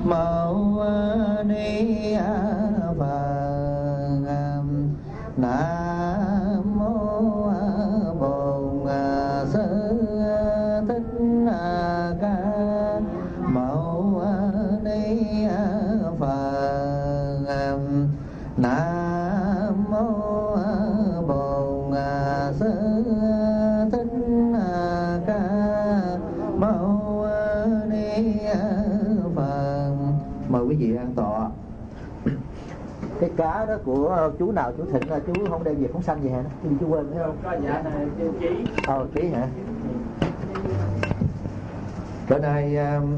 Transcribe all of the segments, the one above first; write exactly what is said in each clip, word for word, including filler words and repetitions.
Mâu Ni Phật. Nam mô Bổn Sư Thích Ca Mâu Ni Phật. Nam mô Bổn Sư Thích Ca Mâu Ni Phật. Mời quý vị an tọa. Cái cá đó của chú nào chú Thịnh là chú không đem về phóng sanh gì hả? Chú, chú quên phải không? Có dạ này chú Chí. Ờ Chí hả? Bữa nay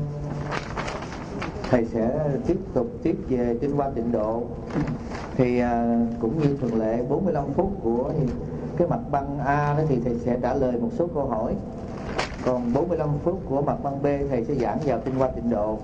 thầy sẽ tiếp tục tiếp về Tinh Hoa Tịnh Độ. Thì cũng như thường lệ bốn mươi lăm phút của cái mặt băng A đó thì thầy sẽ trả lời một số câu hỏi. Còn bốn mươi lăm phút của mặt băng B thầy sẽ giảng vào Tinh Hoa Tịnh Độ.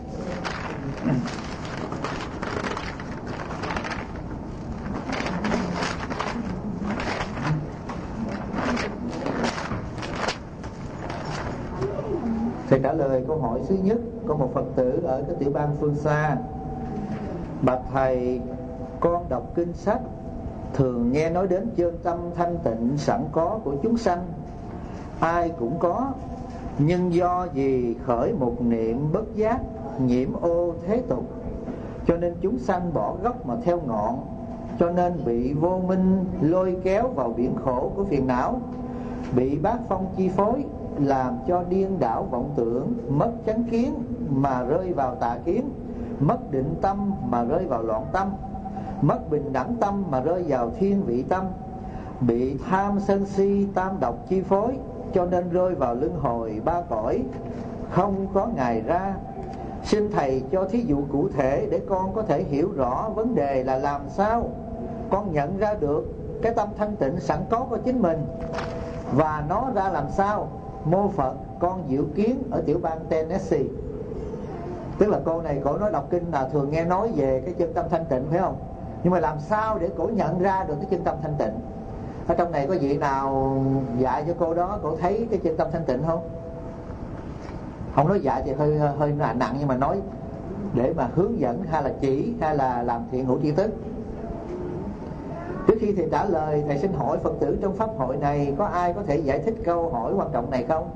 Thầy trả lời câu hỏi thứ nhất. Có một Phật tử ở cái tiểu bang phương xa: bạch thầy, con đọc kinh sách thường nghe nói đến chân tâm thanh tịnh sẵn có của chúng sanh, ai cũng có, nhưng do gì khởi một niệm bất giác nhiễm ô thế tục, cho nên chúng sanh bỏ gốc mà theo ngọn, cho nên bị vô minh lôi kéo vào biển khổ của phiền não, bị bát phong chi phối, làm cho điên đảo vọng tưởng, mất chánh kiến mà rơi vào tà kiến, mất định tâm mà rơi vào loạn tâm, mất bình đẳng tâm mà rơi vào thiên vị tâm, bị tham sân si tam độc chi phối, cho nên rơi vào luân hồi ba cõi, không có ngày ra. Xin thầy cho thí dụ cụ thể để con có thể hiểu rõ vấn đề là làm sao con nhận ra được cái tâm thanh tịnh sẵn có của chính mình, và nó ra làm sao. Mô Phật, con dự kiến ở tiểu bang Tennessee. Tức là cô này cổ nói đọc kinh là thường nghe nói về cái chân tâm thanh tịnh, phải không? Nhưng mà làm sao để cổ nhận ra được cái chân tâm thanh tịnh? Ở trong này có vị nào dạy cho cô đó, cổ thấy cái chân tâm thanh tịnh không? Không nói dạy thì hơi hơi nặng, nhưng mà nói để mà hướng dẫn hay là chỉ hay là làm thiện hữu tri thức. Trước khi thầy trả lời, thầy xin hỏi Phật tử trong pháp hội này có ai có thể giải thích câu hỏi quan trọng này không?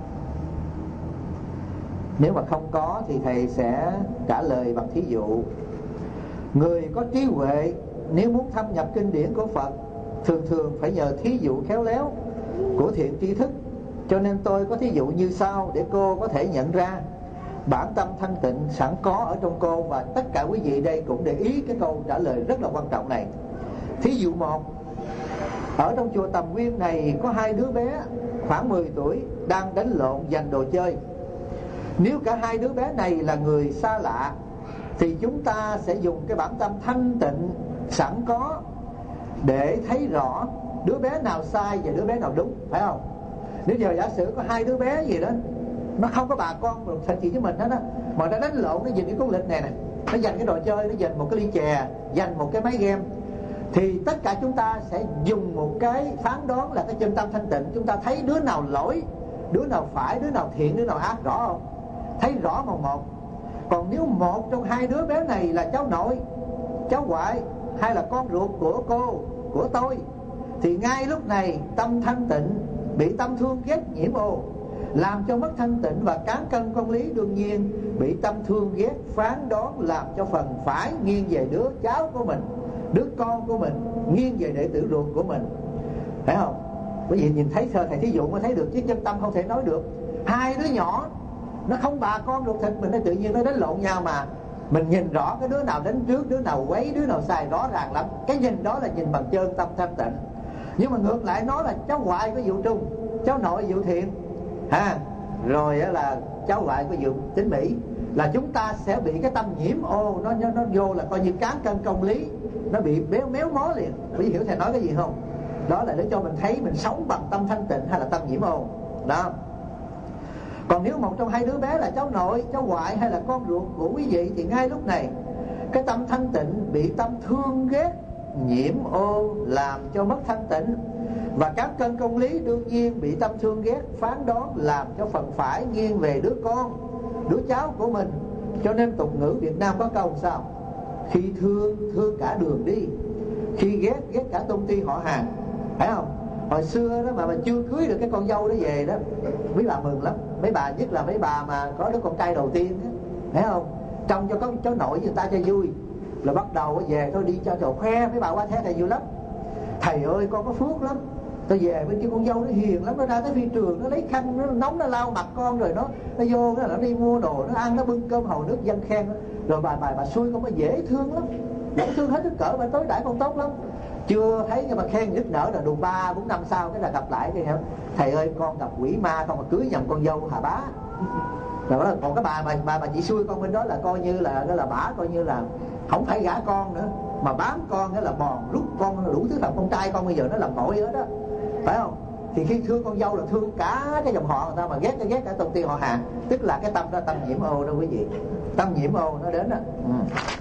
Nếu mà không có thì thầy sẽ trả lời bằng thí dụ. Người có trí huệ nếu muốn thâm nhập kinh điển của Phật thường thường phải nhờ thí dụ khéo léo của thiện tri thức. Cho nên tôi có thí dụ như sau để cô có thể nhận ra bản tâm thanh tịnh sẵn có ở trong cô. Và tất cả quý vị đây cũng để ý cái câu trả lời rất là quan trọng này. Thí dụ một: ở trong chùa Tầm Nguyên này có hai đứa bé khoảng mười tuổi đang đánh lộn giành đồ chơi. Nếu cả hai đứa bé này là người xa lạ thì chúng ta sẽ dùng cái bản tâm thanh tịnh sẵn có để thấy rõ đứa bé nào sai và đứa bé nào đúng, phải không? Nếu giờ giả sử có hai đứa bé gì đó, nó không có bà con rồi thành gì với mình hết á, mà nó đánh lộn, nó giành cái cuốn lịch này nè, nó giành cái đồ chơi, nó giành một cái ly chè, giành một cái máy game, thì tất cả chúng ta sẽ dùng một cái phán đoán là cái chân tâm thanh tịnh. Chúng ta thấy đứa nào lỗi, đứa nào phải, đứa nào thiện, đứa nào ác, rõ không? Thấy rõ một một. Còn nếu một trong hai đứa bé này là cháu nội, cháu ngoại hay là con ruột của cô, của tôi, thì ngay lúc này tâm thanh tịnh bị tâm thương ghét nhiễm ô, làm cho mất thanh tịnh và cán cân công lý, đương nhiên bị tâm thương ghét phán đoán làm cho phần phải nghiêng về đứa cháu của mình, đứa con của mình, nghiêng về đệ tử ruột của mình, phải không? Bởi vì nhìn thấy thơ thầy thí dụ mới thấy được, chứ chân tâm không thể nói được. Hai đứa nhỏ nó không bà con ruột thịt mình, nó tự nhiên nó đánh lộn nhau mà mình nhìn rõ cái đứa nào đánh trước, đứa nào quấy, đứa nào sai rõ ràng lắm. Cái nhìn đó là nhìn bằng chân tâm thanh tịnh. Nhưng mà ngược lại nó là cháu ngoại có vụ trung, cháu nội vụ thiện ha, rồi là cháu ngoại có vụ tính mỹ, là chúng ta sẽ bị cái tâm nhiễm ô nó nó, nó vô là coi như cán cân công lý, nó bị béo méo mó liền. Quý vị hiểu thầy nói cái gì không? Đó là để cho mình thấy mình sống bằng tâm thanh tịnh hay là tâm nhiễm ô đó. Còn nếu một trong hai đứa bé là cháu nội, cháu ngoại hay là con ruột của quý vị, thì ngay lúc này cái tâm thanh tịnh bị tâm thương ghét nhiễm ô, làm cho mất thanh tịnh, và cán cân công lý đương nhiên bị tâm thương ghét phán đoán làm cho phần phải nghiêng về đứa con, đứa cháu của mình, Cho nên tục ngữ Việt Nam có câu sao: khi thương, thương cả đường đi; khi ghét, ghét cả công ty họ hàng. Phải không? Hồi xưa đó mà mình chưa cưới được cái con dâu đó về đó, mấy bà mừng lắm. Mấy bà, nhất là mấy bà mà có đứa con trai đầu tiên đó, phải không? Trông cho có cháu nội người ta cho vui, là bắt đầu về thôi đi cho trò khoe. Mấy bà qua thế thầy vui lắm: thầy ơi con có phước lắm, tôi về bên kia con dâu nó hiền lắm, nó ra tới phi trường nó lấy khăn nó nóng nó lau mặt con, rồi nó nó vô nó, nó đi mua đồ nó ăn, nó bưng cơm hầu nước dân khen. Rồi bà bà bà xui con, nó dễ thương lắm, dễ thương hết sức cỡ, bà tối đãi con tốt lắm. Chưa thấy cái mà khen nức nở là đủ ba bốn năm sau cái là gặp lại cái hiểu: thầy ơi con gặp quỷ ma không mà cưới nhầm con dâu Hà Bá. Rồi đó, còn cái bà bà bà, bà chị xui con bên đó là coi như là đó là bả coi như là không phải gả con nữa mà bám con, cái là bòn rút con đủ thứ, làm con trai con bây giờ nó làm tội hết đó, phải không? Thì khi thương con dâu là thương cả cái dòng họ người ta, mà ghét cái ghét cả công ty họ hàng. Tức là cái tâm đó tâm nhiễm ô đó quý vị, tâm nhiễm ô nó đến đó. Ừ.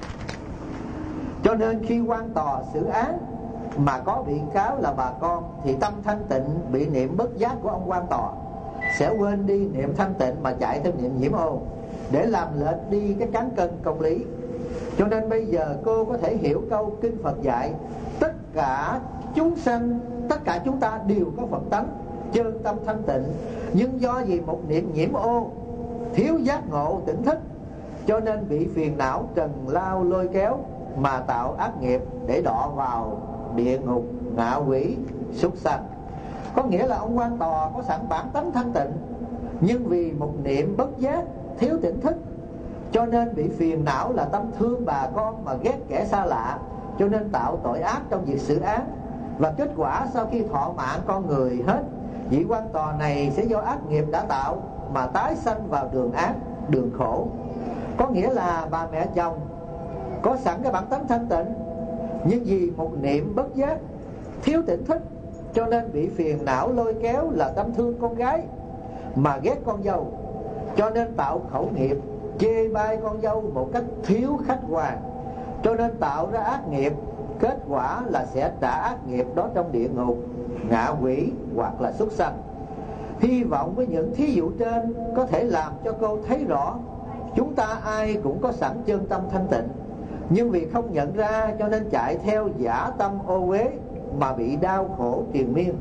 Cho nên khi quan tòa xử án mà có bị cáo là bà con, thì tâm thanh tịnh bị niệm bất giác của ông quan tòa sẽ quên đi niệm thanh tịnh mà chạy tới niệm nhiễm ô, để làm lệch đi cái cán cân công lý. Cho nên bây giờ cô có thể hiểu câu kinh Phật dạy: tất cả chúng sanh, tất cả chúng ta đều có Phật tánh, chân tâm thanh tịnh, nhưng do vì một niệm nhiễm ô, thiếu giác ngộ tỉnh thức, cho nên bị phiền não trần lao lôi kéo mà tạo ác nghiệp để đọa vào địa ngục, ngạ quỷ, súc sanh. Có nghĩa là ông quan tòa có sẵn bản tánh thanh tịnh, nhưng vì một niệm bất giác, thiếu tỉnh thức, cho nên bị phiền não là tâm thương bà con mà ghét kẻ xa lạ, cho nên tạo tội ác trong việc xử án. Và kết quả sau khi thọ mạng con người hết, vị quan tòa này sẽ do ác nghiệp đã tạo mà tái sanh vào đường ác, đường khổ. Có nghĩa là bà mẹ chồng có sẵn cái bản tánh thanh tịnh, nhưng vì một niệm bất giác, thiếu tỉnh thức, cho nên bị phiền não lôi kéo là tâm thương con gái mà ghét con dâu, cho nên tạo khẩu nghiệp chê bai con dâu một cách thiếu khách quan, cho nên tạo ra ác nghiệp. Kết quả là sẽ trả ác nghiệp đó trong địa ngục, ngạ quỷ hoặc là súc sanh. Hy vọng với những thí dụ trên có thể làm cho cô thấy rõ chúng ta ai cũng có sẵn chân tâm thanh tịnh, nhưng vì không nhận ra cho nên chạy theo giả tâm ô uế mà bị đau khổ triền miên.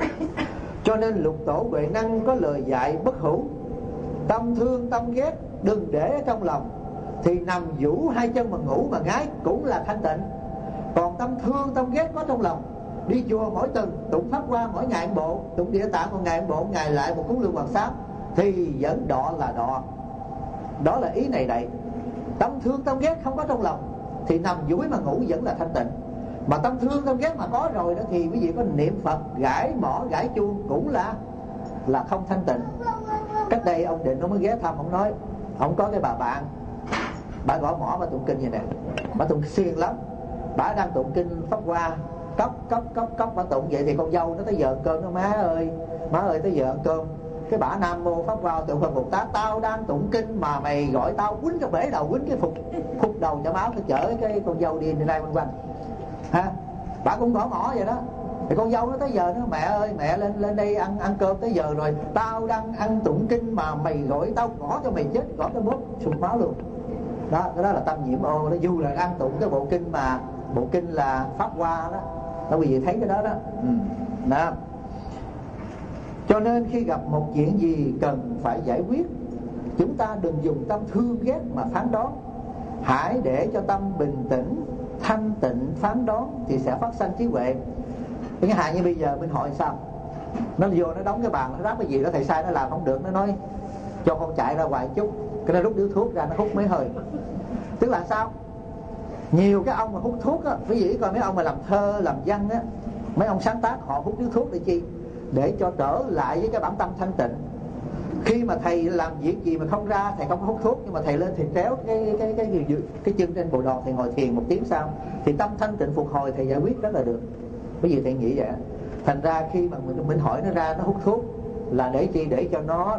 Cho nên lục tổ Huệ Năng có lời dạy bất hủ: tâm thương tâm ghét đừng để ở trong lòng, thì nằm vũ hai chân mà ngủ mà ngái cũng là thanh tịnh. Còn tâm thương tâm ghét có trong lòng, đi chùa mỗi tuần tụng pháp hoa mỗi ngày một bộ, tụng địa tạng một ngày một bộ, ngày lại một cúng lương hoàng sám, thì vẫn đọ là đọ. Đó là ý này đây. Tâm thương tâm ghét không có trong lòng thì nằm dúi mà ngủ vẫn là thanh tịnh. Mà tâm thương tâm ghét mà có rồi đó thì quý vị có niệm Phật gãi mỏ gãi chuông cũng là là không thanh tịnh. Cách đây ông Định ông mới ghé thăm, ông nói ông có cái bà bạn, bà gõ mỏ bà tụng kinh vậy nè, bà tụng siêng lắm, bà đang tụng kinh pháp hoa, cốc cốc cốc cốc bà tụng vậy thì con dâu nó tới giờ ăn cơm, nó má ơi má ơi tới giờ ăn cơm. Cái bả Nam Mô Pháp Hoa tụng Phật Bồ Tát, tao đang tụng kinh mà mày gọi tao quýnh cái bể đầu, quýnh cái phục khúc đầu cho máu, nó chở cái con dâu đi đi đây quanh quanh ha. Bả cũng gõ mỏ vậy đó. Thì con dâu nó tới giờ nó: mẹ ơi mẹ lên lên đây ăn ăn cơm tới giờ rồi, tao đang ăn tụng kinh mà mày gọi tao gõ cho mày chết, gõ cái bóp sụt máu luôn. Đó, cái đó là tâm nhiễm ô đó. Dù là ăn tụng cái bộ kinh mà bộ kinh là Pháp Hoa đó, đó quý vị thấy cái đó đó. Ừ. Đó. Cho nên khi gặp một chuyện gì cần phải giải quyết, chúng ta đừng dùng tâm thương ghét mà phán đoán. Hãy để cho tâm bình tĩnh, thanh tịnh phán đoán thì sẽ phát sanh trí huệ. Chẳng hạn như bây giờ mình hỏi sao, nó vô nó đóng cái bàn, nó đáp cái gì đó thầy sai nó làm không được, nó nói cho con chạy ra ngoài chút, cái nó rút điếu thuốc ra nó hút mấy hơi. Tức là sao? Nhiều cái ông mà hút thuốc á, quý vị coi mấy ông mà làm thơ làm văn á, mấy ông sáng tác họ hút điếu thuốc để chi? Để cho trở lại với cái bản tâm thanh tịnh. Khi mà thầy làm việc gì mà không ra, thầy không hút thuốc, nhưng mà thầy lên thầy kéo cái cái cái cái, cái, cái chân trên bộ đồ, thầy ngồi thiền một tiếng sau thì tâm thanh tịnh phục hồi, thầy giải quyết rất là được. Cái gì thầy nghĩ vậy? Thành ra khi mà mình, mình hỏi nó ra nó hút thuốc là để chi? Để cho nó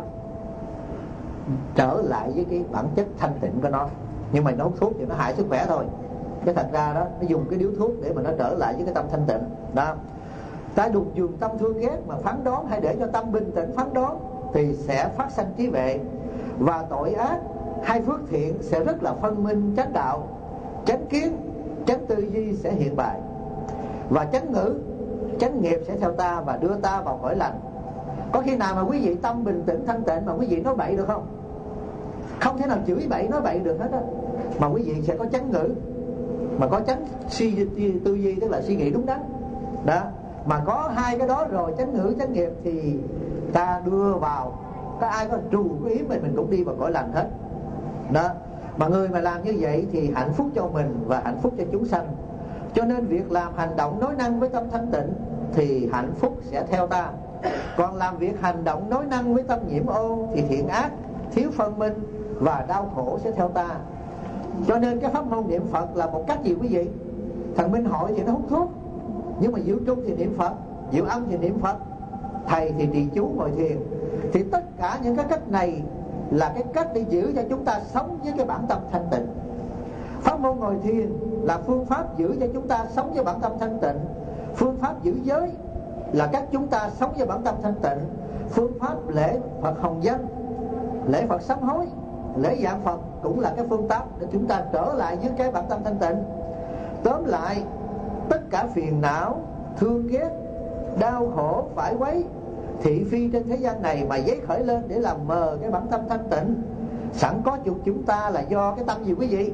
trở lại với cái bản chất thanh tịnh của nó. Nhưng mà nó hút thuốc thì nó hại sức khỏe thôi. Cái thành ra đó nó dùng cái điếu thuốc để mà nó trở lại với cái tâm thanh tịnh đó. Ta đục dùng tâm thương ghét mà phán đoán, hay để cho tâm bình tĩnh phán đoán thì sẽ phát sanh trí huệ. Và tội ác hai phước thiện sẽ rất là phân minh chánh đạo, chánh kiến, chánh tư duy sẽ hiện bày, và chánh ngữ, chánh nghiệp sẽ theo ta và đưa ta vào cõi lành. Có khi nào mà quý vị tâm bình tĩnh thanh tịnh mà quý vị nói bậy được không? Không thể nào chửi bậy nói bậy được hết á. Mà quý vị sẽ có chánh ngữ, mà có chánh suy tư duy, tức là suy nghĩ đúng đắn đó. Mà có hai cái đó rồi, chánh ngữ chánh nghiệp, thì ta đưa vào, có ai có trù cái ý mình mình cũng đi vào cõi lành hết đó. Mà người mà làm như vậy thì hạnh phúc cho mình và hạnh phúc cho chúng sanh. Cho nên việc làm hành động nói năng với tâm thanh tịnh thì hạnh phúc sẽ theo ta. Còn làm việc hành động nói năng với tâm nhiễm ô thì thiện ác, thiếu phân minh và đau khổ sẽ theo ta. Cho nên cái pháp môn niệm Phật là một cách gì quý vị? Thằng Minh Hội thì nó hút thuốc, nhưng mà Diệu Trung thì niệm Phật, Diệu Âm thì niệm Phật, thầy thì trì chú ngồi thiền. Thì tất cả những cái cách này là cái cách để giữ cho chúng ta sống với cái bản tâm thanh tịnh. Pháp môn ngồi thiền là phương pháp giữ cho chúng ta sống với bản tâm thanh tịnh. Phương pháp giữ giới là cách chúng ta sống với bản tâm thanh tịnh. Phương pháp lễ Phật hồng danh, lễ Phật sám hối, lễ dạng Phật cũng là cái phương pháp để chúng ta trở lại với cái bản tâm thanh tịnh. Tóm lại, tất cả phiền não, thương ghét, đau khổ, phải quấy, thị phi trên thế gian này mà giấy khởi lên để làm mờ cái bản tâm thanh tịnh sẵn có của chúng ta là do cái tâm gì quý vị?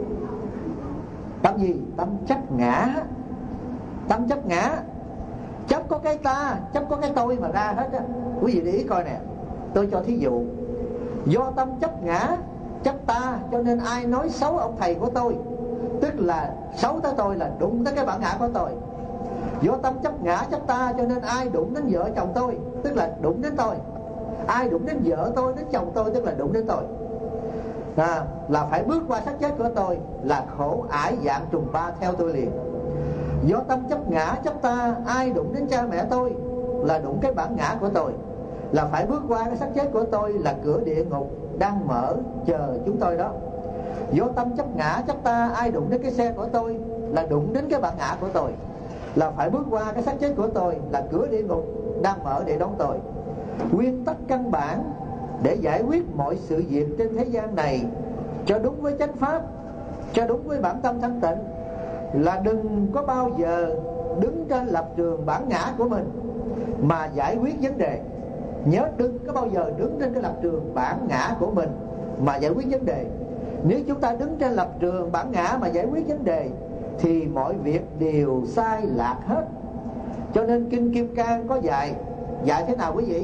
Tâm gì? Tâm chấp ngã. Tâm chấp ngã, chấp có cái ta, chấp có cái tôi mà ra hết á. Quý vị để ý coi nè, tôi cho thí dụ. Do tâm chấp ngã, chấp ta, cho nên ai nói xấu ông thầy của tôi, tức là xấu tới tôi, là đụng tới cái bản ngã của tôi. Do tâm chấp ngã chấp ta, cho nên ai đụng đến vợ chồng tôi, tức là đụng đến tôi. Ai đụng đến vợ tôi, đến chồng tôi, tức là đụng đến tôi. à, Là phải bước qua xác chết của tôi, là khổ ải dạng trùng ba theo tôi liền. Do tâm chấp ngã chấp ta, ai đụng đến cha mẹ tôi, là đụng cái bản ngã của tôi, là phải bước qua cái xác chết của tôi, là cửa địa ngục đang mở chờ chúng tôi đó. Do tâm chấp ngã chấp ta, ai đụng đến cái xe của tôi, là đụng đến cái bản ngã của tôi, là phải bước qua cái xác chết của tôi, là cửa địa ngục đang mở để đón tôi. Nguyên tắc căn bản để giải quyết mọi sự việc trên thế gian này cho đúng với chánh pháp, cho đúng với bản tâm thanh tịnh, là đừng có bao giờ đứng trên lập trường bản ngã của mình mà giải quyết vấn đề. Nhớ đừng có bao giờ đứng trên cái lập trường bản ngã của mình mà giải quyết vấn đề. Nếu chúng ta đứng trên lập trường bản ngã mà giải quyết vấn đề thì mọi việc đều sai lạc hết. Cho nên Kinh Kim Cang có dạy, dạy thế nào quý vị?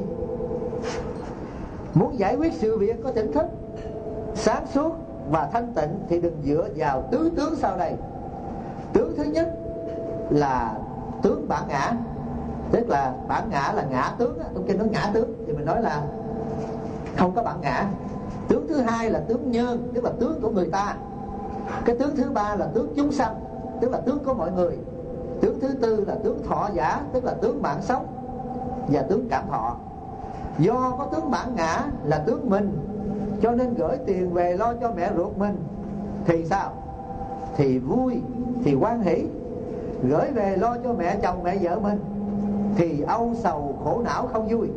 Muốn giải quyết sự việc có tỉnh thức, sáng suốt và thanh tịnh thì đừng dựa vào tứ tướng sau đây. Tướng thứ nhất là tướng bản ngã, tức là bản ngã là ngã tướng. Trong kinh nói ngã tướng thì mình nói là không có bản ngã. Tướng thứ hai là tướng nhân, tức là tướng của người ta. Cái tướng thứ ba là tướng chúng sanh, tức là tướng của mọi người. Tướng thứ tư là tướng thọ giả, tức là tướng mạng sống và tướng cảm thọ. Do có tướng bản ngã là tướng mình, cho nên gửi tiền về lo cho mẹ ruột mình thì sao? Thì vui, thì hoan hỷ. Gửi về lo cho mẹ chồng mẹ vợ mình thì âu sầu khổ não không vui.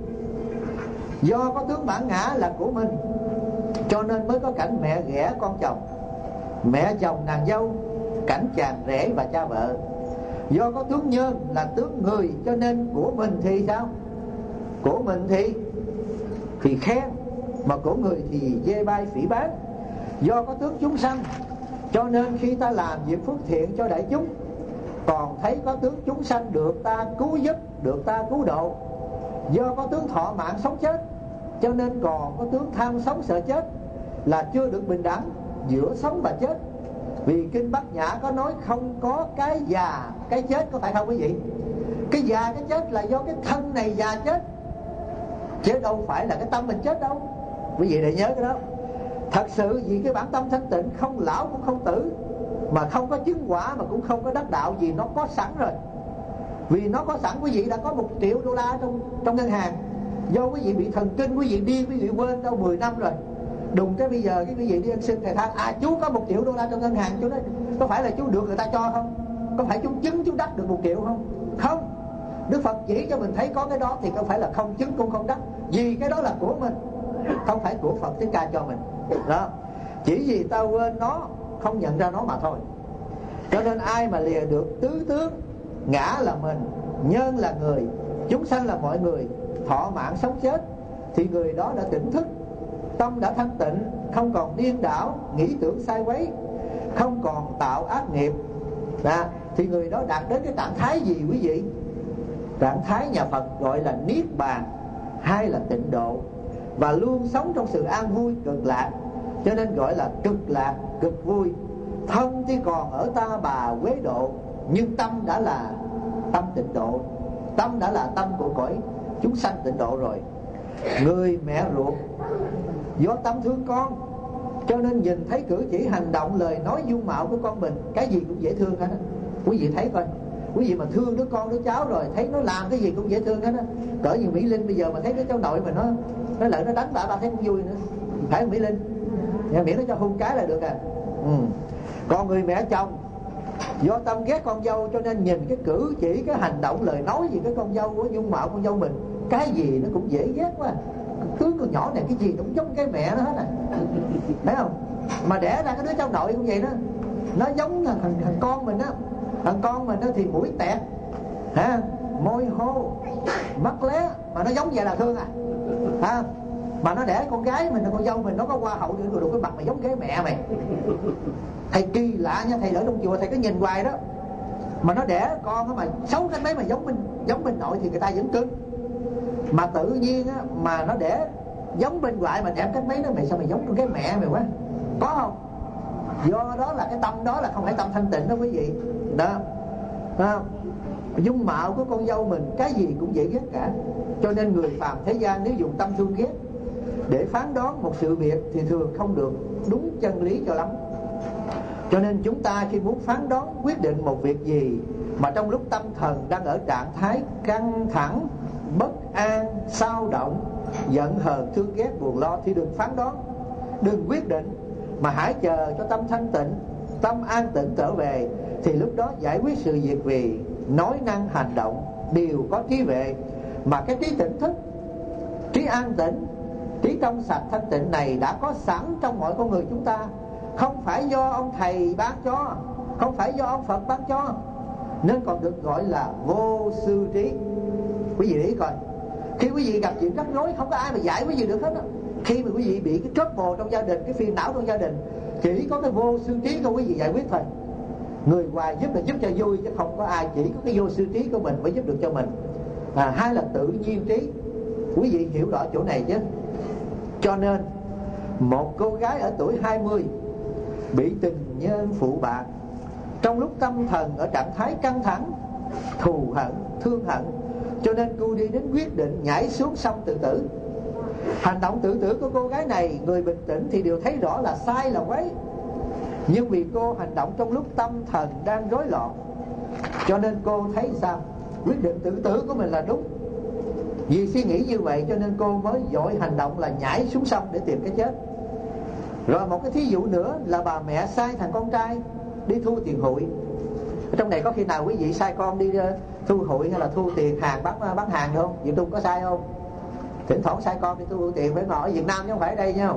Do có tướng bản ngã là của mình, cho nên mới có cảnh mẹ ghẻ con chồng, mẹ chồng nàng dâu, cảnh chàng rể và cha vợ. Do có tướng nhân là tướng người, cho nên của mình thì sao? Của mình thì thì khen, mà của người thì dê bai phỉ báng. Do có tướng chúng sanh, cho nên khi ta làm việc phước thiện cho đại chúng, còn thấy có tướng chúng sanh được ta cứu giúp, được ta cứu độ. Do có tướng thọ mạng sống chết, cho nên còn có tướng tham sống sợ chết, là chưa được bình đẳng giữa sống và chết. Vì Kinh Bát Nhã có nói không có cái già cái chết, có phải không quý vị? Cái già cái chết là do cái thân này già chết, chứ đâu phải là cái tâm mình chết đâu. Quý vị để nhớ cái đó. Thật sự vì cái bản tâm thanh tịnh không lão cũng không tử, mà không có chứng quả mà cũng không có đắc đạo, vì nó có sẵn rồi. Vì nó có sẵn, quý vị đã có một triệu đô la trong trong ngân hàng. Do quý vị bị thần kinh, quý vị điên, quý vị quên đâu mười năm rồi. Đùng cái bây giờ cái quý vị đi ăn xin thầy than, à chú có một triệu đô la trong ngân hàng. Chú nói có phải là chú được người ta cho không? Có phải chú chứng chú đắc được một triệu không? Không. Đức Phật chỉ cho mình thấy có cái đó thì không phải là không chứng cũng không đắc, vì cái đó là của mình, không phải của Phật Thích Ca cho mình đó. chỉ vì ta quên nó, không nhận ra nó mà thôi. Cho nên ai mà lìa được tứ tướng, ngã là mình, nhân là người, chúng sanh là mọi người, thọ mạng sống chết, thì người đó đã tỉnh thức, tâm đã thanh tịnh, không còn điên đảo, nghĩ tưởng sai quấy, không còn tạo ác nghiệp. Đó, thì người đó đạt đến cái trạng thái gì quý vị? Trạng thái nhà Phật gọi là niết bàn hay là tịnh độ, và luôn sống trong sự an vui cực lạc, cho nên gọi là cực lạc, cực vui. Thân thì còn ở ta bà quế độ, nhưng tâm đã là tâm tịnh độ, tâm đã là tâm của cõi chúng sanh tịnh độ rồi. Người mẹ ruột do tâm thương con, cho nên nhìn thấy cử chỉ hành động lời nói dung mạo của con mình, cái gì cũng dễ thương hết á. Quý vị thấy coi, quý vị mà thương đứa con đứa cháu rồi thấy nó làm cái gì cũng dễ thương hết á. Cỡ như Mỹ Linh bây giờ mà thấy cái cháu nội mà nó nó lại nó đánh bà, bà thấy cũng vui nữa, phải không Mỹ Linh? Nhà miễn nó cho hôn cái là được à. Ừ. Còn người mẹ chồng do tâm ghét con dâu, cho nên nhìn cái cử chỉ, cái hành động, lời nói gì cái con dâu của dung mạo con dâu mình, cái gì nó cũng dễ ghét quá. Tướng con nhỏ này cái gì cũng giống cái mẹ nó hết à, thấy không? Mà đẻ ra cái đứa cháu nội cũng vậy đó, nó giống thằng, thằng, thằng con mình á. Thằng con mình đó thì mũi tẹt, ha, môi hô, mắt lé, mà nó giống vậy là thương à, ha. Mà nó đẻ con gái mình, con dâu mình, nó có hoa hậu thì đụng cái mặt mày giống cái mẹ mày. Thầy kỳ lạ nha, thầy ở trong chùa thầy cứ nhìn hoài đó, mà nó đẻ con đó mà xấu cái mấy mà giống mình giống bên nội thì người ta vẫn cưng. Mà tự nhiên á, mà nó đẻ giống bên ngoại mà đẹp cách mấy, nó mày sao mày giống con cái mẹ mày quá, có không? Do đó là cái tâm đó là không phải tâm thanh tịnh đó quý vị đó, không? Dung mạo của con dâu mình cái gì cũng dễ ghét cả. Cho nên người phàm thế gian nếu dùng tâm thương ghét để phán đoán một sự việc thì thường không được đúng chân lý cho lắm. Cho nên chúng ta khi muốn phán đoán quyết định một việc gì mà trong lúc tâm thần đang ở trạng thái căng thẳng, bất an, xao động, giận hờn, thương ghét, buồn lo thì đừng phán đoán, đừng quyết định, mà hãy chờ cho tâm thanh tịnh, tâm an tịnh trở về, thì lúc đó giải quyết sự việc, vì nói năng hành động đều có trí huệ. Mà cái trí tỉnh thức, trí an tịnh, trí trong sạch thanh tịnh này đã có sẵn trong mọi con người chúng ta, không phải do ông thầy ban cho, không phải do ông Phật ban cho, nên còn được gọi là vô sư trí. Quý vị ý coi, khi quý vị gặp chuyện rắc rối không có ai mà giải quý vị được hết đó. Khi mà quý vị bị cái trouble trong gia đình, cái phiền não trong gia đình, chỉ có cái vô sư trí của quý vị giải quyết thôi. Người ngoài giúp là giúp cho vui, chứ không có ai, chỉ có cái vô sư trí của mình mới giúp được cho mình. À, hai là tự nhiên trí. Quý vị hiểu rõ chỗ này chứ. Cho nên một cô gái ở tuổi hai mươi bị tình nhân phụ bạc, trong lúc tâm thần ở trạng thái căng thẳng, thù hận, thương hận, cho nên cô đi đến quyết định nhảy xuống sông tự tử. Hành động tự tử của cô gái này, người bình tĩnh thì đều thấy rõ là sai là quấy, nhưng vì cô hành động trong lúc tâm thần đang rối loạn, cho nên cô thấy sao? Quyết định tự tử của mình là đúng. Vì suy nghĩ như vậy cho nên cô mới vội hành động là nhảy xuống sông để tìm cái chết. Rồi một cái thí dụ nữa là bà mẹ sai thằng con trai đi thu tiền hụi. Ở trong này có khi nào quý vị sai con đi thu hụi hay là thu tiền hàng bán, bán hàng không? Việt Trung có sai không? Thỉnh thoảng sai con đi thu tiền, phải ngồi ở Việt Nam chứ không phải ở đây nha.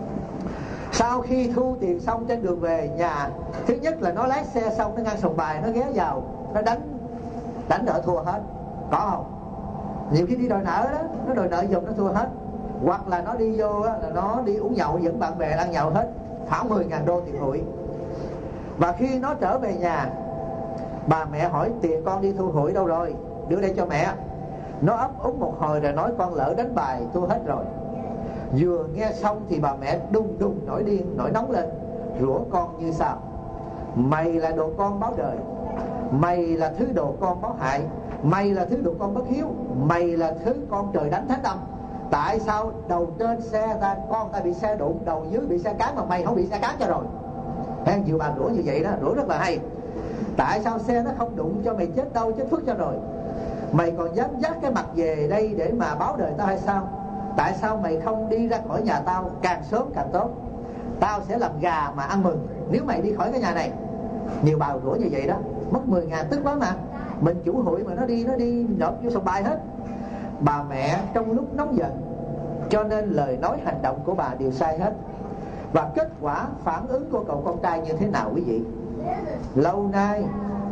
Sau khi thu tiền xong trên đường về nhà, thứ nhất là nó lái xe xong nó ngang sòng bài, nó ghé vào, nó đánh đánh nợ thua hết, có không? Nhiều khi đi đòi nợ đó, nó đòi nợ dùng nó thua hết. Hoặc là nó đi vô là nó đi uống nhậu dẫn bạn bè ăn nhậu hết, khoảng mười ngàn đô tiền hụi. Và khi nó trở về nhà, bà mẹ hỏi tiền con đi thu hụi đâu rồi, đưa đây cho mẹ. Nó ấp úng một hồi rồi nói con lỡ đánh bài thua hết rồi. Vừa nghe xong thì bà mẹ đùng đùng nổi điên, nổi nóng lên, rủa con như sau: mày là đồ con báo đời, mày là thứ đồ con báo hại, mày là thứ đồ con bất hiếu, mày là thứ con trời đánh thánh âm. Tại sao đầu trên xe ta, con ta bị xe đụng, đầu dưới bị xe cán mà mày không bị xe cán cho rồi? Thấy nhiều bà rủa như vậy đó, rủa rất là hay. Tại sao xe nó không đụng cho mày chết đâu, chết phước cho rồi? Mày còn dám dắt cái mặt về đây để mà báo đời tao hay sao? Tại sao mày không đi ra khỏi nhà tao càng sớm càng tốt? Tao sẽ làm gà mà ăn mừng nếu mày đi khỏi cái nhà này. Nhiều bà rủa như vậy đó. Mất mười ngàn tức quá mà. Mình chủ hụi mà nó đi Nó đi nộp vô sòng bài hết. Bà mẹ trong lúc nóng giận, cho nên lời nói hành động của bà đều sai hết. Và kết quả phản ứng của cậu con trai như thế nào quý vị? Lâu nay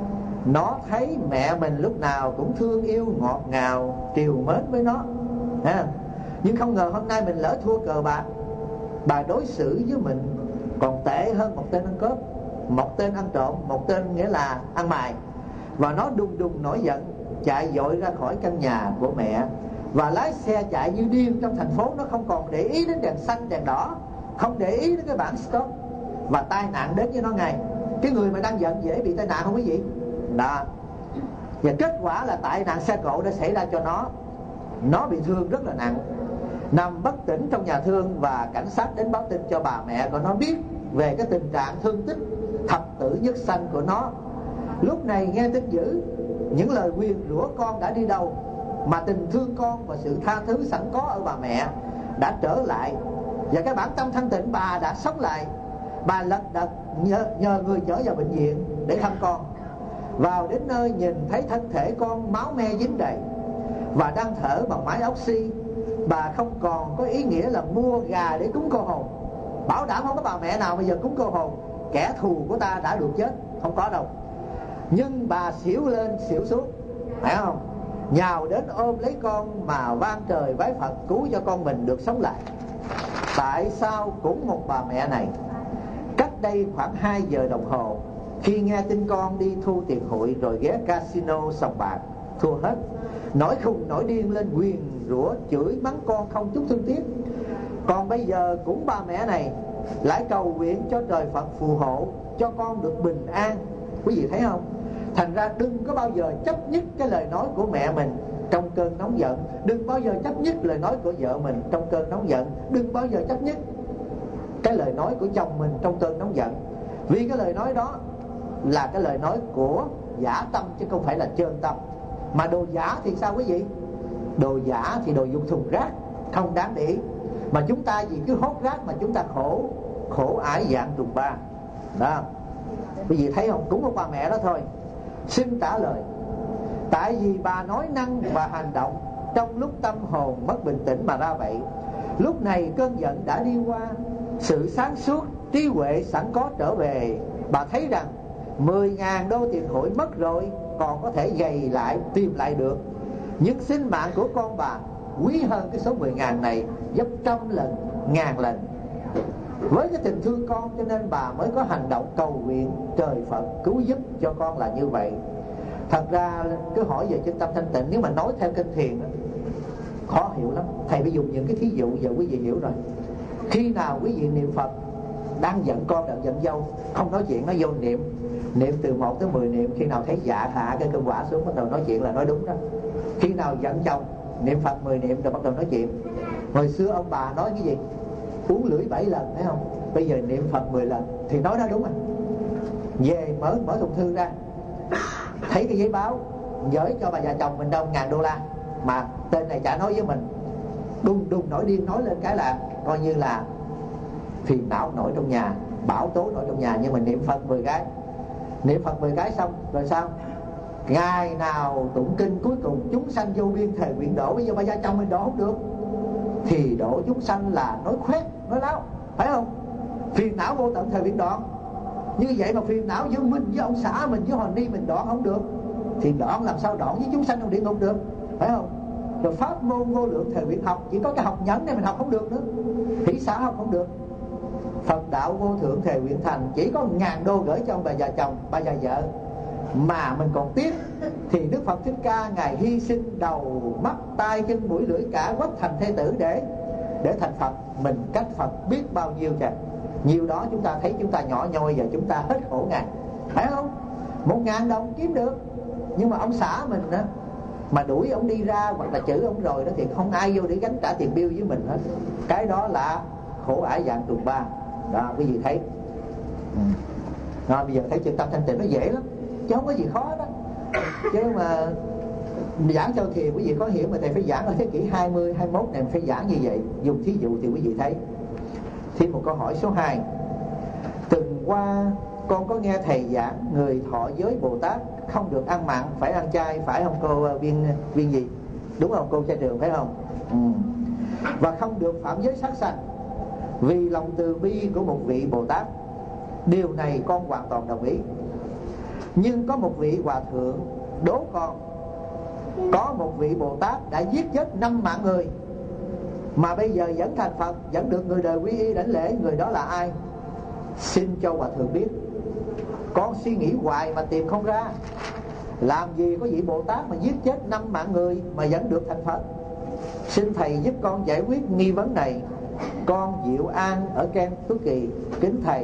nó thấy mẹ mình lúc nào cũng thương yêu ngọt ngào, trìu mến với nó, ha. Nhưng không ngờ hôm nay mình lỡ thua cờ bạc, bà đối xử với mình còn tệ hơn một tên ăn cướp, một tên ăn trộm, một tên nghĩa là ăn mày. Và nó đùng đùng nổi giận, chạy vội ra khỏi căn nhà của mẹ và lái xe chạy như điên trong thành phố. Nó không còn để ý đến đèn xanh đèn đỏ, không để ý đến cái bảng stop, và tai nạn đến với nó ngay. Cái người mà đang giận dễ bị tai nạn không quý vị? Đó. Và kết quả là tai nạn xe cộ đã xảy ra cho nó. Nó bị thương rất là nặng, nằm bất tỉnh trong nhà thương, và cảnh sát đến báo tin cho bà mẹ của nó biết về cái tình trạng thương tích thập tử nhất sanh của nó. Lúc này nghe tin dữ, những lời nguyền rủa con đã đi đâu, mà tình thương con và sự tha thứ sẵn có ở bà mẹ đã trở lại, và cái bản tâm thanh tịnh bà đã sống lại. Bà lật đật nhờ, nhờ người chở vào bệnh viện để thăm con. Vào đến nơi nhìn thấy thân thể con máu me dính đầy và đang thở bằng máy oxy. Bà không còn có ý nghĩa là mua gà để cúng cô hồn. Bảo đảm không có bà mẹ nào bây giờ cúng cô hồn, kẻ thù của ta đã được chết, không có đâu. Nhưng bà xỉu lên xỉu xuống, phải không? Nhào đến ôm lấy con mà van trời vái Phật cứu cho con mình được sống lại. Tại sao cũng một bà mẹ này, cách đây khoảng hai giờ đồng hồ, khi nghe tin con đi thu tiền hụi rồi ghé casino sòng bạc thua hết, nổi khùng nổi điên lên nguyền rủa chửi mắng con không chút thương tiếc. Còn bây giờ cũng bà mẹ này lại cầu nguyện cho trời Phật phù hộ cho con được bình an. Quý vị thấy không? Thành ra đừng có bao giờ chấp nhất cái lời nói của mẹ mình trong cơn nóng giận. Đừng bao giờ chấp nhất lời nói của vợ mình trong cơn nóng giận. Đừng bao giờ chấp nhất cái lời nói của chồng mình trong cơn nóng giận. Vì cái lời nói đó là cái lời nói của giả tâm chứ không phải là trơn tâm. Mà đồ giả thì sao quý vị? Đồ giả thì đồ dùng thùng rác, không đáng để ý. Mà chúng ta vì cứ hốt rác mà chúng ta khổ khổ ải dạng trùng ba. Đó, quý vị thấy không? Cũng một bà mẹ đó thôi. Xin trả lời, tại vì bà nói năng và hành động trong lúc tâm hồn mất bình tĩnh mà ra vậy. Lúc này cơn giận đã đi qua, sự sáng suốt, trí huệ sẵn có trở về. Bà thấy rằng mười ngàn đô tiền hụi mất rồi, còn có thể gầy lại, tìm lại được. Nhưng sinh mạng của con bà quý hơn cái số mười ngàn này gấp trăm lần, ngàn lần. Với cái tình thương con cho nên bà mới có hành động cầu nguyện trời Phật cứu giúp cho con là như vậy. Thật ra cứ hỏi về chân tâm thanh tịnh, nếu mà nói theo kinh thiền khó hiểu lắm. Thầy phải dùng những cái thí dụ giờ quý vị hiểu rồi. Khi nào quý vị niệm Phật, đang giận con, đang giận dâu, không nói chuyện, nó vô niệm, niệm từ một tới mười niệm. Khi nào thấy dạ hạ cái cơn quả xuống, bắt đầu nói chuyện là nói đúng đó. Khi nào giận chồng, niệm Phật mười niệm rồi bắt đầu nói chuyện. Hồi xưa ông bà nói cái gì? Uống lưỡi bảy lần, thấy không? Bây giờ niệm Phật mười lần thì nói đó đúng rồi. Về mở mở thùng thư ra, thấy cái giấy báo gửi cho bà già chồng mình đâu ngàn đô la, mà tên này chả nói với mình, đùng đùng nổi điên nói lên cái là coi như là phiền não nổi trong nhà, bão tố nổi trong nhà. Nhưng mình niệm Phật mười cái, niệm Phật mười cái xong rồi sao? Ngày nào tụng kinh cuối cùng chúng sanh vô biên thề nguyện độ. Bây giờ bà già chồng mình độ không được thì độ chúng sanh là nói khoét, nói láo, phải không? Phiền não vô tận thời nguyện đoạn. Như vậy mà phiền não với mình, với ông xã mình, với Hoàng Ni mình đoạn không được thì đoạn làm sao đoạn với chúng sanh trong địa ngục được, phải không? Rồi pháp môn vô lượng thời nguyện học, chỉ có cái học nhẫn này mình học không được nữa, hỷ xả học không được. Phật đạo vô thượng thề nguyện thành, chỉ có ngàn đô gửi cho ông bà già chồng, bà già vợ mà mình còn tiếc, thì Đức Phật Thích Ca ngài hy sinh đầu mắt tai chân mũi lưỡi cả quất thành thê tử để để thành Phật. Mình cách Phật biết bao nhiêu kìa. Nhiều đó chúng ta thấy chúng ta nhỏ nhoi và chúng ta hết khổ ngàn, phải không? Một ngàn đồng kiếm được, nhưng mà ông xã mình á, mà đuổi ông đi ra hoặc là chửi ông rồi đó thì không ai vô để gánh trả tiền bill với mình hết. Cái đó là khổ ải dạng trùng ba. Đó, quý vị thấy. Ừ. Đó, bây giờ thấy chân tâm thanh tịnh nó dễ lắm, chứ không có gì khó đó. Chứ mà giảng cho thiền quý vị có hiểu, mà thầy phải giảng ở thế kỷ hai mươi, hai mươi mốt này phải giảng như vậy. Dùng thí dụ thì quý vị thấy. Thêm một câu hỏi số hai. Từng qua con có nghe thầy giảng người thọ giới Bồ Tát không được ăn mặn, phải ăn chay, phải không cô viên viên gì? Đúng không cô trai trường, phải không? Ừ. Và không được phạm giới sát sanh. vì lòng từ bi của một vị Bồ Tát. Điều này con hoàn toàn đồng ý. Nhưng có một vị hòa thượng đố con, có một vị Bồ Tát đã giết chết năm mạng người mà bây giờ vẫn thành Phật, vẫn được người đời quy y đảnh lễ. Người đó là ai? Xin cho hòa thượng biết. Con suy nghĩ hoài mà tìm không ra. Làm gì có vị Bồ Tát mà giết chết năm mạng người mà vẫn được thành Phật? Xin thầy giúp con giải quyết nghi vấn này. Con Diệu An ở Ken Phước Kỳ kính thầy.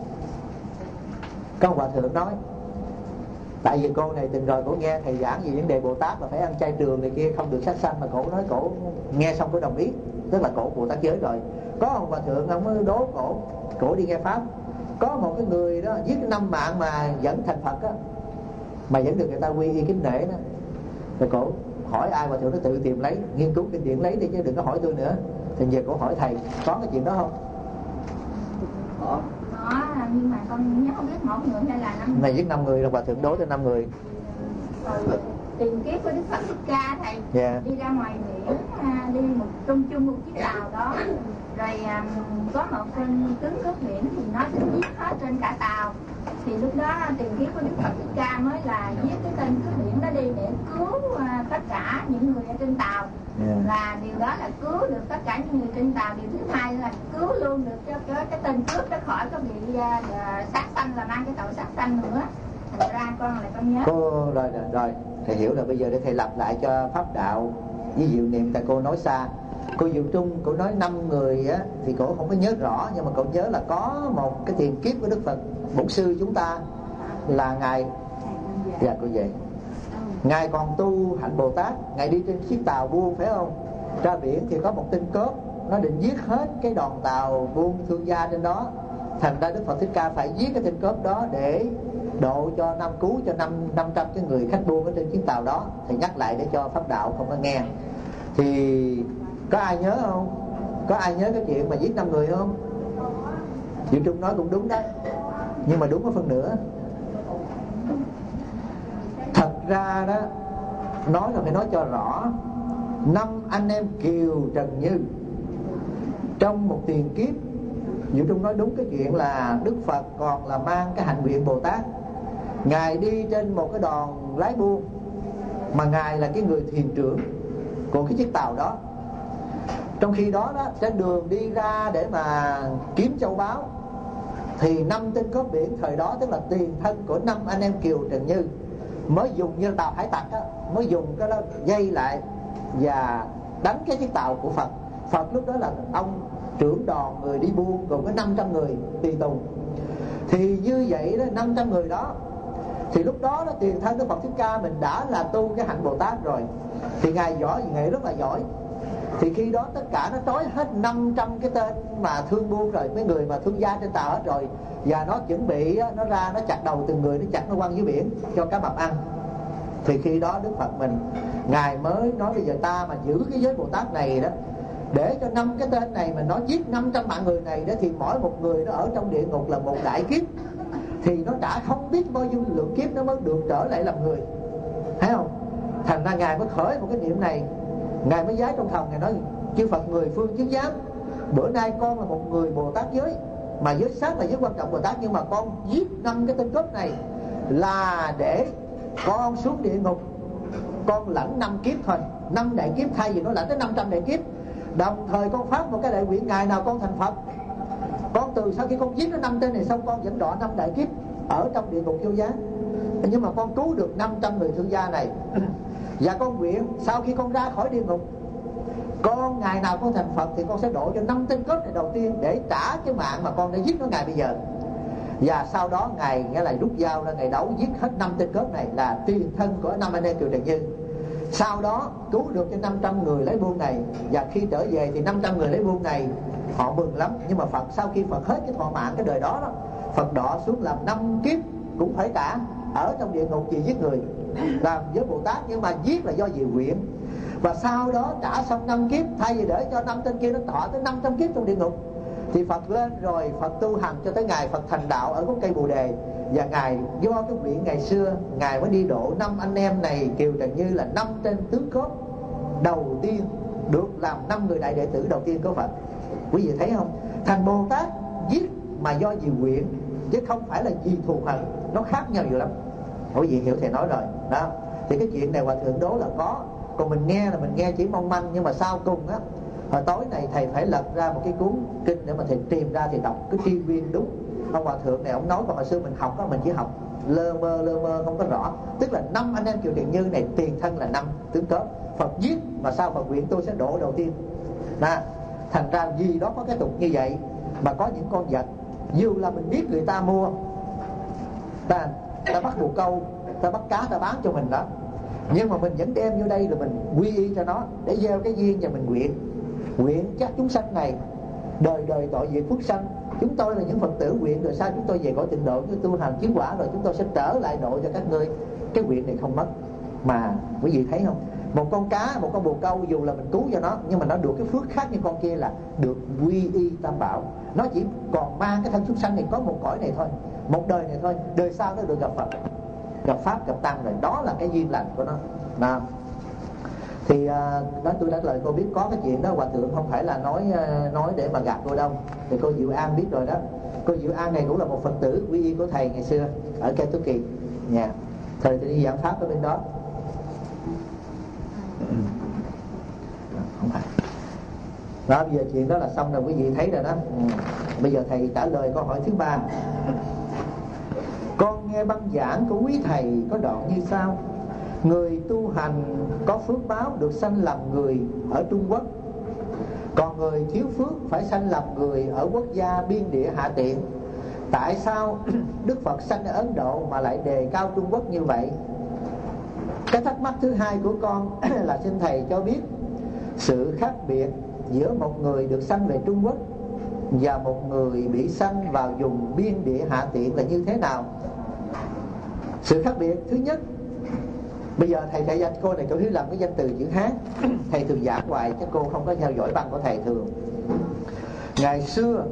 Con hòa thượng nói, tại vì cô này từng rồi cổ nghe thầy giảng về vấn đề Bồ Tát là phải ăn chay trường này kia, không được sát sanh, mà cổ nói cổ nghe xong cổ đồng ý, tức là cổ Bồ Tát giới rồi. Có ông hòa thượng ông mới đố cổ, cổ đi nghe pháp, có một cái người đó giết năm mạng mà vẫn thành Phật á, mà vẫn được người ta quy y kính nể đó. Rồi cổ hỏi ai, hòa thượng nó tự tìm lấy, nghiên cứu kinh điển lấy đi chứ đừng có hỏi tôi nữa. Thì giờ cổ hỏi thầy có cái chuyện đó không? Có, nhưng mà con nhớ không biết một người hay là năm người. Này giết năm người rồi, hòa thượng đố tới năm người. Rồi tiền kiếp của Đức Phật Thích Ca thầy, yeah. đi ra ngoài biển, đi một trung chung một chiếc tàu đó, rồi um, có một tên tướng cướp biển thì nó sẽ giết hết trên cả tàu. Thì lúc đó tiền kiếp của Đức Phật Thích Ca mới là giết cái tên cướp biển đó đi để cứu uh, tất cả những người ở trên tàu. Yeah. Là điều đó là cứu được tất cả những người trên tàu. Điều thứ hai là cứu luôn được cho cái, cái tên cướp đó khỏi có bị uh, sát sanh, là mang cái tội sát sanh nữa. Thành ra con lại con nhớ. Cô rồi rồi, rồi thầy hiểu rồi. Bây giờ để thầy lặp lại cho pháp đạo với diệu niệm, tại cô nói xa. Cô Diệu Trung cô nói năm người á thì cô không có nhớ rõ, nhưng mà cô nhớ là có một cái tiền kiếp của Đức Phật Bổn Sư chúng ta là ngài, dạ cô về, ngài còn tu hạnh Bồ Tát, ngài đi trên chiếc tàu buôn phải không, ra biển thì có một tên cướp nó định giết hết cái đoàn tàu buôn thương gia trên đó. Thành ra Đức Phật Thích Ca phải giết cái tên cướp đó để độ cho năm cứu cho năm năm trăm cái người khách buôn ở trên chuyến tàu đó. Thầy nhắc lại để cho pháp đạo không có nghe. Thì có ai nhớ không? Có ai nhớ cái chuyện mà giết năm người không? Diệu Trung nói cũng đúng đấy, nhưng mà đúng có phần nữa. Thật ra đó, nói là phải nói cho rõ. Năm anh em Kiều Trần Như trong một tiền kiếp, Diệu Trung nói đúng cái chuyện là Đức Phật còn là mang cái hạnh nguyện Bồ Tát. Ngài đi trên một cái đoàn lái buôn, mà Ngài là cái người thuyền trưởng của cái chiếc tàu đó. Trong khi đó, đó trên đường đi ra để mà kiếm châu báu, thì năm tên cướp biển thời đó, tức là tiền thân của năm anh em Kiều Trần Như, mới dùng như tàu hải tặc á, mới dùng cái đó dây lại và đánh cái chiếc tàu của Phật. Phật lúc đó là ông trưởng đoàn người đi buôn gồm có năm trăm người tùy tùng. Thì như vậy đó, năm trăm người đó, thì lúc đó, đó tiền thân của Phật Thích Ca mình đã là tu cái hạnh Bồ Tát rồi, thì Ngài giỏi, Ngài rất là giỏi. Thì khi đó tất cả nó trói hết năm trăm cái tên mà thương buôn rồi, mấy người mà thương gia trên tàu hết rồi, và nó chuẩn bị nó ra, nó chặt đầu từng người, nó chặt nó quăng dưới biển cho cá mập ăn. Thì khi đó Đức Phật mình, Ngài mới nói bây giờ ta mà giữ cái giới Bồ Tát này đó, để cho năm cái tên này mà nó giết năm trăm mạng người này đó, thì mỗi một người nó ở trong địa ngục là một đại kiếp, thì nó trả không biết bao nhiêu lượng kiếp nó mới được trở lại làm người, thấy không? Thành ra Ngài mới khởi một cái niệm này. Ngài mới giái trong lòng, Ngài nói chư Phật người phương chứng giám, bữa nay con là một người Bồ Tát giới, mà giới sát là giới quan trọng Bồ Tát, nhưng mà con giết năm cái tên cướp này là để con xuống địa ngục, con lãnh năm kiếp thôi, năm đại kiếp, thay vì nó lãnh tới năm trăm đại kiếp. Đồng thời con phát một cái đại nguyện, ngày nào con thành Phật, con từ sau khi con giết nó năm tên này xong, con vẫn đọa năm đại kiếp ở trong địa ngục vô giá. Nhưng mà con cứu được năm trăm người thương gia này. Và con nguyện sau khi con ra khỏi địa ngục, con ngày nào con thành Phật thì con sẽ độ cho năm tên cướp này đầu tiên, để trả cái mạng mà con đã giết nó ngày bây giờ. Và sau đó Ngài nghĩa là rút dao ra, Ngài đấu giết hết năm tên cướp này là tiền thân của năm anh em Kiều Trần Như. Sau đó cứu được cho năm trăm người lấy buôn này. Và khi trở về thì năm trăm người lấy buôn này họ mừng lắm. Nhưng mà Phật sau khi Phật hết cái thọ mạng cái đời đó, đó Phật đọa xuống làm năm kiếp cũng phải trả ở trong địa ngục vì giết người, làm với Bồ Tát, nhưng mà giết là do dị nguyện. Và sau đó trả xong năm kiếp, thay vì để cho năm tên kia nó thọ tới năm trăm kiếp trong địa ngục, thì Phật lên rồi Phật tu hành cho tới ngày Phật thành đạo ở gốc cây Bồ Đề. Và Ngài do cái nguyện ngày xưa, Ngài mới đi độ năm anh em này Kiều Trần Như là năm tên tướng cướp đầu tiên, được làm năm người đại đệ tử đầu tiên của Phật. Quý vị thấy không? Thành Bồ Tát giết mà do vì nguyện, chứ không phải là vì thù hận. Nó khác nhau nhiều lắm. Quý vị hiểu thầy nói rồi đó. Thì cái chuyện này Hòa Thượng đố là có. Còn mình nghe là mình nghe chỉ mong manh. Nhưng mà sau cùng á, hồi tối này thầy phải lật ra một cái cuốn kinh để mà thầy tìm ra thì đọc cái tri viên đúng. Ông Hòa Thượng này ông nói, còn hồi xưa mình học á, mình chỉ học lơ mơ lơ mơ không có rõ. Tức là năm anh em Kiều Tiền Như này tiền thân là năm tướng cớp. Phật giết mà sao mà nguyện tôi sẽ độ đầu tiên đó. Thành ra vì đó có cái tục như vậy mà có những con vật, dù là mình biết người ta mua, ta, ta bắt bồ câu, ta bắt cá, ta bán cho mình đó, nhưng mà mình vẫn đem vô đây rồi mình quy y cho nó để gieo cái duyên và mình nguyện. Nguyện chắc chúng sanh này đời đời tội diệt phúc sanh. Chúng tôi là những Phật tử nguyện rồi sao chúng tôi về cõi tịnh độ, chúng tu hành chứng quả rồi chúng tôi sẽ trở lại độ cho các ngươi. Cái nguyện này không mất. Mà quý vị thấy không, một con cá, một con bồ câu dù là mình cứu cho nó, nhưng mà nó được cái phước khác như con kia là được quy y Tam Bảo. Nó chỉ còn mang cái thân súc sanh này có một cõi này thôi, một đời này thôi. Đời sau nó được gặp Phật, gặp Pháp, gặp Tăng rồi. Đó là cái duyên lành của nó đó. Thì đó, tôi đã lời cô biết có cái chuyện đó. Hòa Thượng không phải là nói nói để mà gạt cô đâu. Thì cô Diệu An biết rồi đó. Cô Diệu An này cũng là một Phật tử quy y của thầy ngày xưa ở Cây Tú Kỳ nhà. Thời thì đi giảng pháp ở bên đó. Không phải. Đó, bây giờ chuyện đó là xong rồi, quý vị thấy rồi đó. Ừ. Bây giờ thầy trả lời câu hỏi thứ ba. Con nghe băng giảng của quý thầy có đoạn như sau: người tu hành có phước báo được sanh làm người ở Trung Quốc, còn người thiếu phước phải sanh làm người ở quốc gia biên địa hạ tiện. Tại sao Đức Phật sanh ở Ấn Độ mà lại đề cao Trung Quốc như vậy? Cái thắc mắc thứ hai của con là xin thầy cho biết sự khác biệt giữa một người được sanh về Trung Quốc và một người bị sanh vào vùng biên địa hạ tiện là như thế nào? Sự khác biệt thứ nhất, bây giờ thầy dạy danh cô này cô hiếu làm cái danh từ chữ Hán. Thầy thường giảng hoài chứ cô không có theo dõi băng của thầy thường. Ngày xưa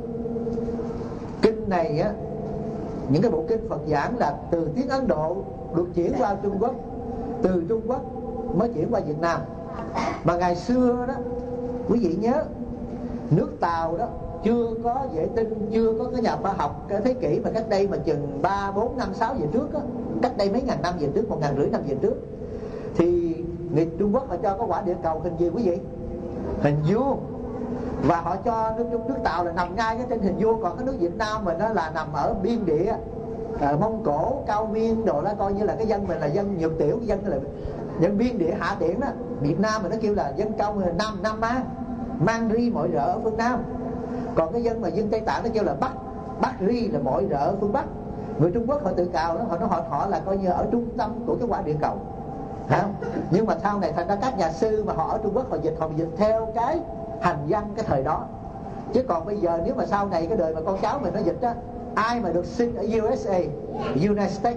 kinh này á, những cái bộ kinh Phật giảng là từ tiếng Ấn Độ được chuyển qua Trung Quốc, từ Trung Quốc mới chuyển qua Việt Nam. Mà ngày xưa đó, quý vị nhớ, nước Tàu đó chưa có vệ tinh, chưa có cái nhà khoa học cái thế kỷ mà cách đây mà chừng ba, bốn, năm, sáu về trước đó, cách đây mấy ngàn năm về trước, một ngàn rưỡi năm về trước, thì người Trung Quốc họ cho có quả địa cầu hình gì quý vị? Hình vuông. Và họ cho nước nước Tàu là nằm ngay cái trên hình vuông, còn cái nước Việt Nam mình đó là nằm ở biên địa, à, Mông Cổ, Cao Miên đồ đó, coi như là cái dân mình là dân nhược tiểu, cái dân là dân biên địa hạ tiện đó. Việt Nam mình nó kêu là dân công là Nam Nam Mang, Mang Ri mọi rợ ở phương Nam. Còn cái dân mà dân Tây Tạng nó kêu là Bắc, Bắc Ri là mọi rợ ở phương Bắc. Người Trung Quốc họ tự cào đó, họ nói họ họ là coi như ở trung tâm của cái quả địa cầu. Hả? Nhưng mà sau này thành ra các nhà sư mà họ ở Trung Quốc họ dịch, họ dịch theo cái hành văn cái thời đó. Chứ còn bây giờ nếu mà sau này cái đời mà con cháu mình nó dịch á, ai mà được sinh ở u ét a, United States,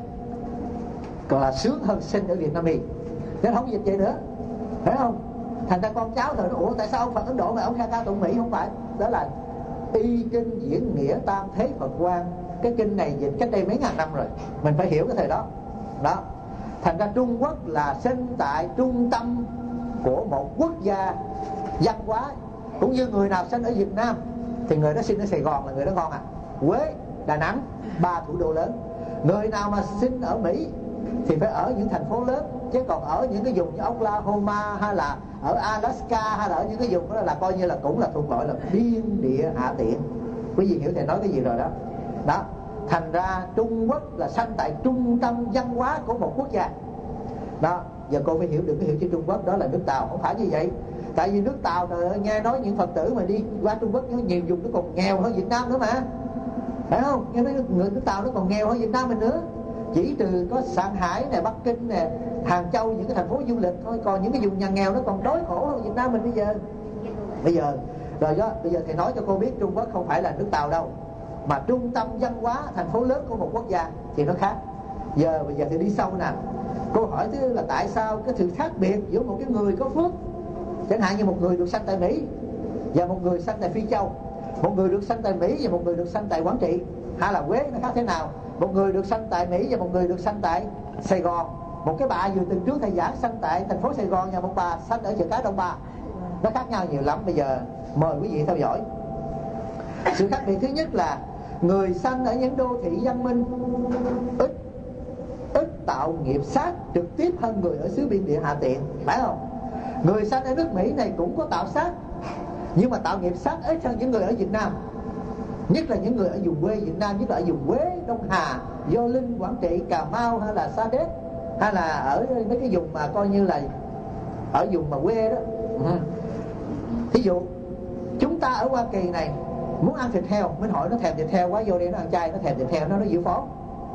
còn là sướng hơn sinh ở Việt Nam mình. Nên không dịch vậy nữa, phải không? Thành ra con cháu thời nó ủa tại sao ông Phật Ấn Độ mà ông ca ca tụng Mỹ? Không phải, đó là y kinh diễn nghĩa tam thế Phật quan. Cái kinh này dịch cách đây mấy ngàn năm rồi, mình phải hiểu cái thời đó đó. Thành ra Trung Quốc là sinh tại trung tâm của một quốc gia văn hóa. Cũng như người nào sinh ở Việt Nam thì người đó sinh ở Sài Gòn là người đó ngon à, Huế, Đà Nẵng, ba thủ đô lớn. Người nào mà sinh ở Mỹ thì phải ở những thành phố lớn, chứ còn ở những cái vùng như Oklahoma hay là ở Alaska hay là ở những cái vùng đó là coi như là cũng là thuộc loại là biên địa hạ tiện. Quý vị hiểu thầy nói cái gì rồi đó đó. Thành ra Trung Quốc là sanh tại trung tâm văn hóa của một quốc gia đó. Giờ cô phải hiểu được cái hiểu chữ Trung Quốc đó là nước Tàu, không phải như vậy. Tại vì nước Tàu trời ơi, nghe nói những Phật tử mà đi qua Trung Quốc nhiều vùng nó còn nghèo hơn Việt Nam nữa mà, phải không? Nghe nói người nước Tàu nó còn nghèo hơn Việt Nam mình nữa. Chỉ trừ có Shanghai Hải nè, Bắc Kinh nè, Hàng Châu, những cái thành phố du lịch thôi. Còn những cái vùng nhà nghèo nó còn đói khổ hơn Việt Nam mình bây giờ. Bây giờ rồi đó, bây giờ thầy nói cho cô biết Trung Quốc không phải là nước Tàu đâu, mà trung tâm văn hóa, thành phố lớn của một quốc gia thì nó khác. Giờ bây giờ thì đi sâu nè. Câu hỏi thứ là tại sao cái sự khác biệt giữa một cái người có phước, chẳng hạn như một người được sanh tại Mỹ và một người sanh tại Phi Châu, một người được sanh tại Mỹ và một người được sanh tại Quảng Trị hay là Huế, nó khác thế nào? Một người được sanh tại Mỹ và một người được sanh tại Sài Gòn. Một cái bà vừa từng trước thầy giảng sanh tại thành phố Sài Gòn và một bà sanh ở chợ Cái Đông Ba, nó khác nhau nhiều lắm. Bây giờ mời quý vị theo dõi. Sự khác biệt thứ nhất là người sanh ở những đô thị văn minh ít ít tạo nghiệp sát trực tiếp hơn người ở xứ biên địa hạ tiện, phải không? Người sanh ở nước Mỹ này cũng có tạo sát, nhưng mà tạo nghiệp sát ít hơn những người ở Việt Nam, nhất là những người ở vùng quê Việt Nam, nhất là ở vùng Quế, Đông Hà, Gio Linh, Quảng Trị, Cà Mau hay là Sa Đéc, hay là ở mấy cái vùng mà coi như là ở vùng mà quê đó. Ừ. Thí dụ chúng ta ở Hoa Kỳ này muốn ăn thịt heo, mình hỏi nó thèm thịt heo quá, vô đây nó ăn chay, nó thèm thịt heo, nó nó diệu phổ.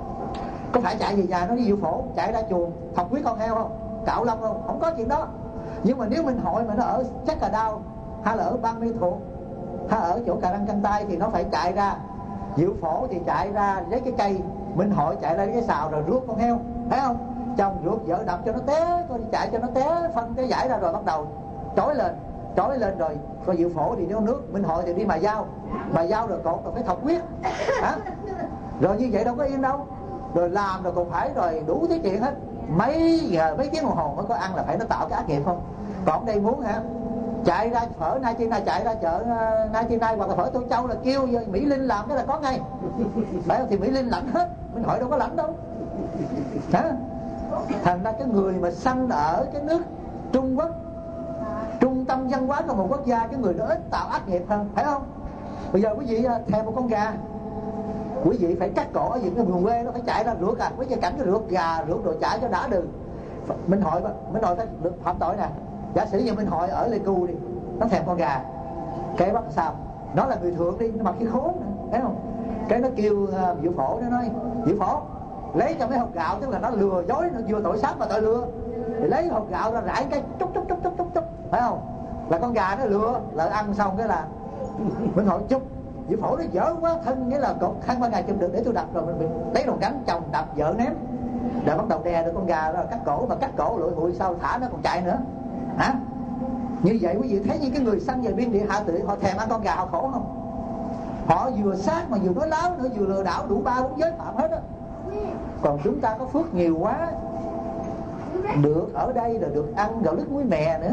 Có phải chạy về nhà nó đi diệu phổ, chạy ra chuồng thọc huyết con heo không, cạo lông không? Không có chuyện đó. Nhưng mà nếu mình hỏi mà nó ở chắc cà đao, hay là ở Ban Mê Thuột, hay ở chỗ Cà Răng Căng Tay, thì nó phải chạy ra diệu phổ, thì chạy ra lấy cái cây mình hỏi, chạy ra cái xào rồi rước con heo, thấy không? Chồng rước vợ đập cho nó té, coi chạy cho nó té, phân cái giải ra rồi bắt đầu trói lên, trói lên rồi coi diệu phổ thì nấu nước, mình hỏi thì đi mài dao, mài dao rồi cột rồi phải thọc huyết, hả? Rồi như vậy đâu có yên đâu, rồi làm rồi còn phải rồi đủ thứ chuyện hết, mấy giờ mấy tiếng đồng hồ mới có ăn, là phải nó tạo cái ác nghiệp không? Còn đây muốn hả, chạy ra phở Nai Chi Nai, chạy ra chợ Nai Chi Nai hoặc là phở Tô Châu là kêu Mỹ Linh làm cái là có ngay, phải không? Thì Mỹ Linh lãnh hết, mình hỏi đâu có lãnh đâu, hả? Thành ra cái người mà sanh ở cái nước Trung Quốc, trung tâm văn hóa của một quốc gia, cái người đó ít tạo ác nghiệp hơn, phải không? Bây giờ quý vị thèm một con gà, quý vị phải cắt cổ ở những cái vùng quê nó phải chạy ra rửa cả, với cái cảnh cái rửa gà rửa đồ chạy cho đã đường. Mình hỏi mình hỏi được phạm tội nè, giả sử như mình hỏi ở Lê Cưu đi, nó thèm con gà, cái bắt sao? Nó là người thượng đi, nó mặc cái khốn, thấy không? Cái nó kêu uh, Diệu Phổ, nó nói Diệu Phổ lấy cho mấy hộp gạo, tức là nó lừa dối, nó vừa tội sát mà tội lừa, thì lấy hộp gạo ra rải cái chút chút chút chút chút chút, phải không? Là con gà nó lừa, là ăn xong cái là mình hỏi chút Diệu Phổ nó dở quá, thân nghĩa là cột khăn ba ngày chụp được để tôi đập, rồi mình, mình lấy đồ gắn chồng đập vợ ném, rồi bắt đầu đè được con gà rồi cắt cổ, mà cắt cổ lụi hụi sau thả nó còn chạy nữa, hả? Như vậy quý vị thấy như cái người sanh về biên địa hạ tự, họ thèm ăn con gà họ khổ không? Họ vừa sát mà vừa nói láo nữa, vừa lừa đảo, đủ ba bốn giới phạm hết á. Còn chúng ta có phước nhiều quá, được ở đây là được ăn gạo lứt muối mè nữa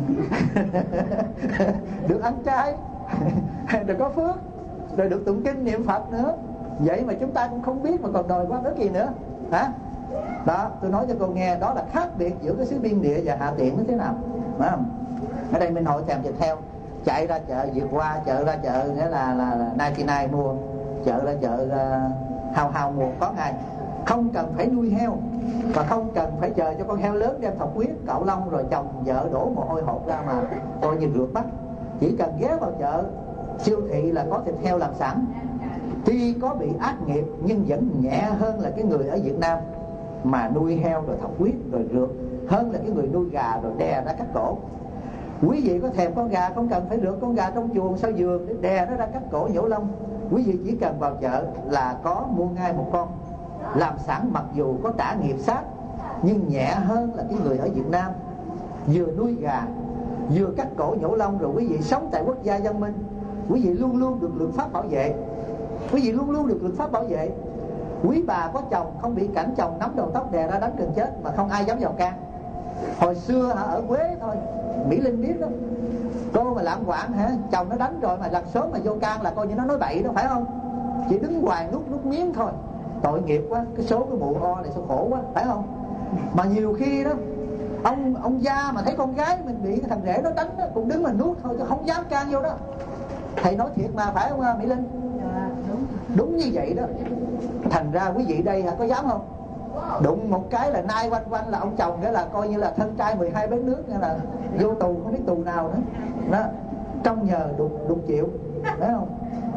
được ăn chay rồi có phước, rồi được tụng kinh niệm Phật nữa. Vậy mà chúng ta cũng không biết mà còn đòi qua cái gì nữa, hả? Đó, tôi nói cho cô nghe, đó là khác biệt giữa cái xứ biên địa và hạ tiện nó thế nào, phải không? Ở đây mình hội thèm thịt heo, chạy ra chợ vượt qua, chợ ra chợ nghĩa là là, là Nai Chi Nai mua, chợ ra chợ uh, hào hào mua có ngày, không cần phải nuôi heo và không cần phải chờ cho con heo lớn đem thọc huyết cạo lông rồi chồng vợ đổ mồ hôi hột ra mà coi như rượt bắt. Chỉ cần ghé vào chợ siêu thị là có thịt heo làm sẵn. Tuy có bị ác nghiệp nhưng vẫn nhẹ hơn là cái người ở Việt Nam mà nuôi heo rồi thọc huyết rồi rượt, hơn là cái người nuôi gà rồi đè ra cắt cổ. Quý vị có thèm con gà không cần phải rượt con gà trong chuồng sau giường để đè nó ra cắt cổ nhổ lông. Quý vị chỉ cần vào chợ là có mua ngay một con làm sẵn, mặc dù có trả nghiệp sát nhưng nhẹ hơn là cái người ở Việt Nam vừa nuôi gà vừa cắt cổ nhổ lông. Rồi quý vị sống tại quốc gia văn minh, quý vị luôn luôn được luật pháp bảo vệ, quý vị luôn luôn được luật pháp bảo vệ. Quý bà có chồng không bị cảnh chồng nắm đầu tóc đè ra đánh gần chết mà không ai dám vào can. Hồi xưa hả, ở Quế thôi, Mỹ Linh biết đó, cô mà lạm quạng hả, chồng nó đánh rồi mà lần sớm mà vô can là coi như nó nói bậy đó, phải không? Chỉ đứng hoài nút nút miếng thôi, tội nghiệp quá, cái số cái mụ o này sao khổ quá, phải không? Mà nhiều khi đó ông ông gia mà thấy con gái mình bị cái thằng rể nó đánh đó, cũng đứng mà nuốt thôi chứ không dám can vô đó. Thầy nói thiệt mà, phải không Mỹ Linh? Đúng, đúng như vậy đó. Thành ra quý vị đây hả, có dám không? Đụng một cái là nai quanh quanh là ông chồng, cái là coi như là thân trai mười hai bến nước, nghĩa là vô tù không biết tù nào nữa đó. Trong nhờ đụng đụng chịu, phải không?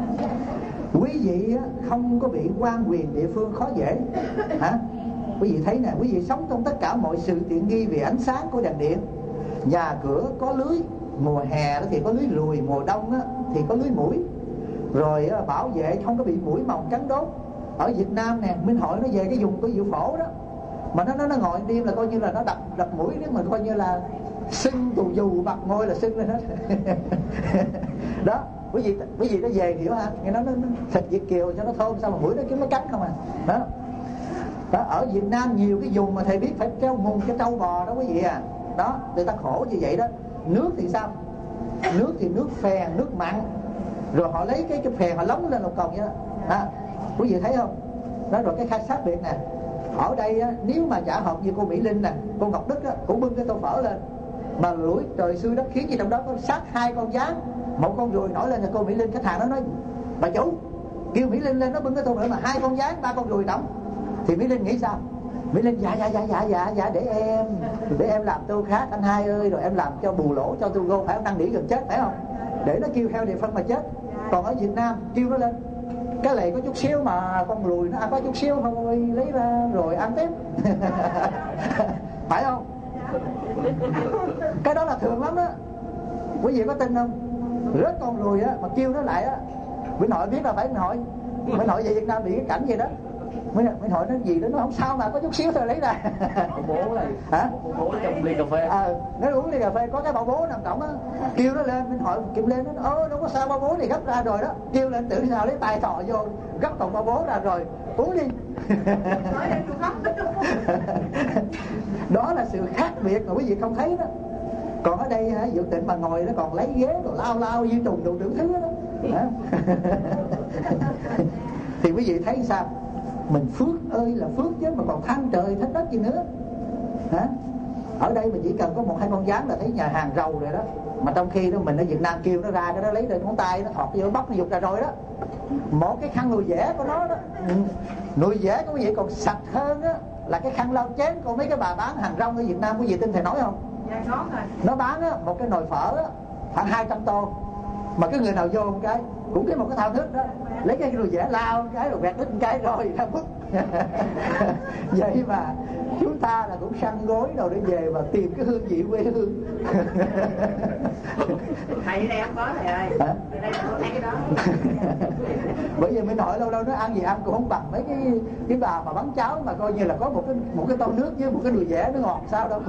Quý vị không có bị quan quyền địa phương khó dễ, hả? Quý vị thấy nè, quý vị sống trong tất cả mọi sự tiện nghi về ánh sáng của đèn điện, nhà cửa có lưới, mùa hè thì có lưới ruồi, mùa đông thì có lưới muỗi, rồi bảo vệ không có bị muỗi mòng cắn đốt. Ở Việt Nam nè, Minh Hội nó về cái vùng của Diệu Phổ đó, mà nó nó nó ngồi đêm là coi như là nó đập đập mũi đấy, mà coi như là sưng tù dù bạc môi là sưng lên hết đó. Quý vị quý vị nó về hiểu ha, nghe nó nó thịt Việt kiều cho nó thơm, sao mà mũi nó kiếm nó cắn không à đó. Đó, ở Việt Nam nhiều cái vùng mà thầy biết phải treo mùng cái trâu bò đó quý vị à. Đó, người ta khổ như vậy đó. Nước thì sao? Nước thì nước phèn, nước mặn. rồi họ lấy cái cái phèn họ lóng lên một còng vậy đó. À, quý vị thấy không? Đó, rồi cái khai sát biệt nè, ở đây á, nếu mà chả hợp như cô Mỹ Linh nè, cô Ngọc Đức á, cũng bưng cái tô phở lên mà lũi trời xui đất khiến gì trong đó có sát hai con gián, một con ruồi nổi lên là cô Mỹ Linh, khách hàng nó nói bà chủ kêu Mỹ Linh lên nó bưng cái tô phở mà hai con gián ba con ruồi đóng, thì Mỹ Linh nghĩ sao? Mỹ Linh dạ dạ dạ dạ dạ dạ để em để em làm tô khác anh hai ơi, rồi em làm cho bù lỗ cho tôi go, phải không? Năng nỉ gần chết phải không? Để nó kêu heo địa phân mà chết. Còn ở Việt Nam kêu nó lên cái lệ có chút xíu mà con ruồi nó ăn có chút xíu thôi lấy ra rồi ăn tiếp. Phải không? Cái đó là thường lắm đó. Quý vị có tin không? Rớt con ruồi á mà kêu nó lại á, Nguyễn Hội biết là phải Nguyễn Hội Nguyễn Hội về Việt Nam bị cái cảnh gì đó, Nguyễn Hội nói gì đó, nó không sao mà có chút xíu thôi lấy ra. Bảo bố này hả? Bảo bố trong ly cà phê. Ờ, nó uống ly cà phê có cái bảo bố nằm trọng á, kêu nó lên, Nguyễn Hội kêu lên nó ơ đâu có sao, bảo bố thì gấp ra rồi đó, kêu lên tưởng sao lấy tay thò vô gấp cọng bảo bố ra rồi uống đi. Đó là sự khác biệt mà quý vị không thấy đó. Còn ở đây hả, Dược Tịnh mà ngồi nó còn lấy ghế rồi lao lao như trùng đủ đủ thứ đó. Thì quý vị thấy sao? Mình phước ơi là phước chứ mà còn than trời thách đất gì nữa hả? Ở đây mình chỉ cần có một hai con gián là thấy nhà hàng rầu rồi đó, mà trong khi đó mình ở Việt Nam kêu nó ra cái đó lấy lên ngón tay nó thọt vô bóc nó dục ra rồi đó. Một cái khăn nồi dẻ của nó đó, nồi dẻ của quý vị còn sạch hơn á là cái khăn lau chén của mấy cái bà bán hàng rong ở Việt Nam, quý vị tin thầy nói không? Dạ có rồi. Nó bán á một cái nồi phở á khoảng hai trăm tô, mà cái người nào vô một cái cũng cái một cái thao thức đó, lấy cái nồi dẻ lao một cái rồi quẹt đít một cái rồi ra vứt. Vậy mà chúng ta là cũng săn gối đâu để về và tìm cái hương vị quê hương. Thầy đây em có thầy ơi. Hả? Đây có thấy cái đó. Bởi vì mới nói lâu lâu nó ăn gì ăn cũng không bằng mấy cái cái bà mà bán cháo mà coi như là có một cái một cái tô nước với một cái nồi dẻ nó ngọt sao đâu.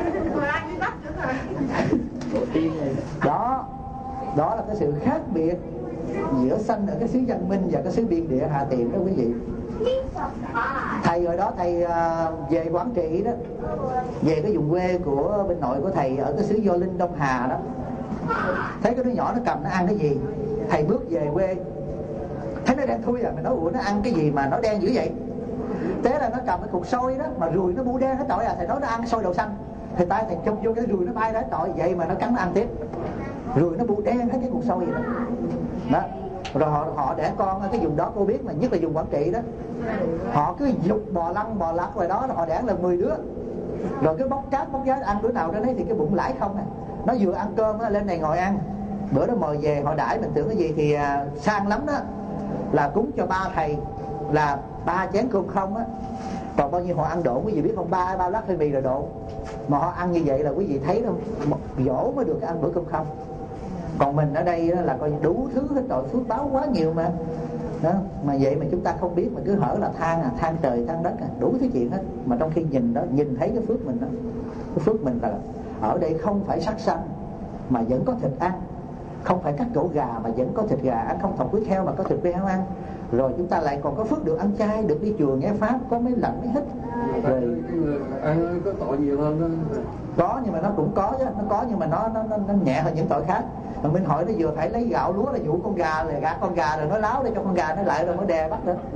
Đó, đó là cái sự khác biệt giữa sanh ở cái xứ Văn Minh và cái xứ biên địa Hà Tiện đó quý vị. Thầy hồi đó thầy uh, về Quảng Trị đó, về cái vùng quê của bên nội của thầy ở cái xứ Gio Linh Đông Hà đó, thấy cái đứa nhỏ nó cầm nó ăn cái gì, thầy bước về quê thấy nó đen thui à, mình nói ủa nó ăn cái gì mà nó đen dữ vậy? Thế là nó cầm cái cục xôi đó mà ruồi nó bu đen hết trọi à, thầy nói nó ăn xôi đậu xanh, thầy tay thầy chụp vô cái ruồi nó bay ra hết trọi, vậy mà nó cắn nó ăn tiếp, ruồi nó bu đen hết cái cục xôi vậy đó. Đó. Rồi họ họ đẻ con ở cái vùng đó cô biết mà, nhất là vùng Quảng Trị đó, họ cứ dục bò lăn bò lắc rồi đó, họ đẻ là mười đứa, rồi cứ bóc cát bóc giá ăn đứa nào đó thấy thì cái bụng lãi không à. Nó vừa ăn cơm á, lên này ngồi ăn, bữa đó mời về họ đãi mình tưởng cái gì thì à, sang lắm đó, là cúng cho ba thầy là ba chén cơm không á, còn bao nhiêu họ ăn độn quý vị biết không, ba ba lát phơi mì rồi độn, mà họ ăn như vậy là quý vị thấy đâu, một dỗ mới được ăn bữa cơm không. Còn mình ở đây là coi đủ thứ hết rồi, phước báo quá nhiều mà đó. Mà vậy mà chúng ta không biết, mà cứ hở là than à, than trời than đất à, đủ thứ chuyện hết. Mà trong khi nhìn đó, nhìn thấy cái phước mình đó, cái phước mình là ở đây không phải sát sanh mà vẫn có thịt ăn, không phải cắt cổ gà mà vẫn có thịt gà ăn, không thọc huyết heo mà có thịt heo ăn. Rồi chúng ta lại còn có phước được ăn chay, được đi chùa nghe pháp, có mấy lạnh mấy hít. Rồi ăn có tội nhiều hơn đó. Có, nhưng mà nó cũng có chứ, nó có nhưng mà nó nó nó, nó nhẹ hơn những tội khác. Mà Minh Hội nó vừa phải lấy gạo lúa là dụ con gà, là gạt con gà rồi nó láo để cho con gà nó lại rồi nó đè bắt nữa.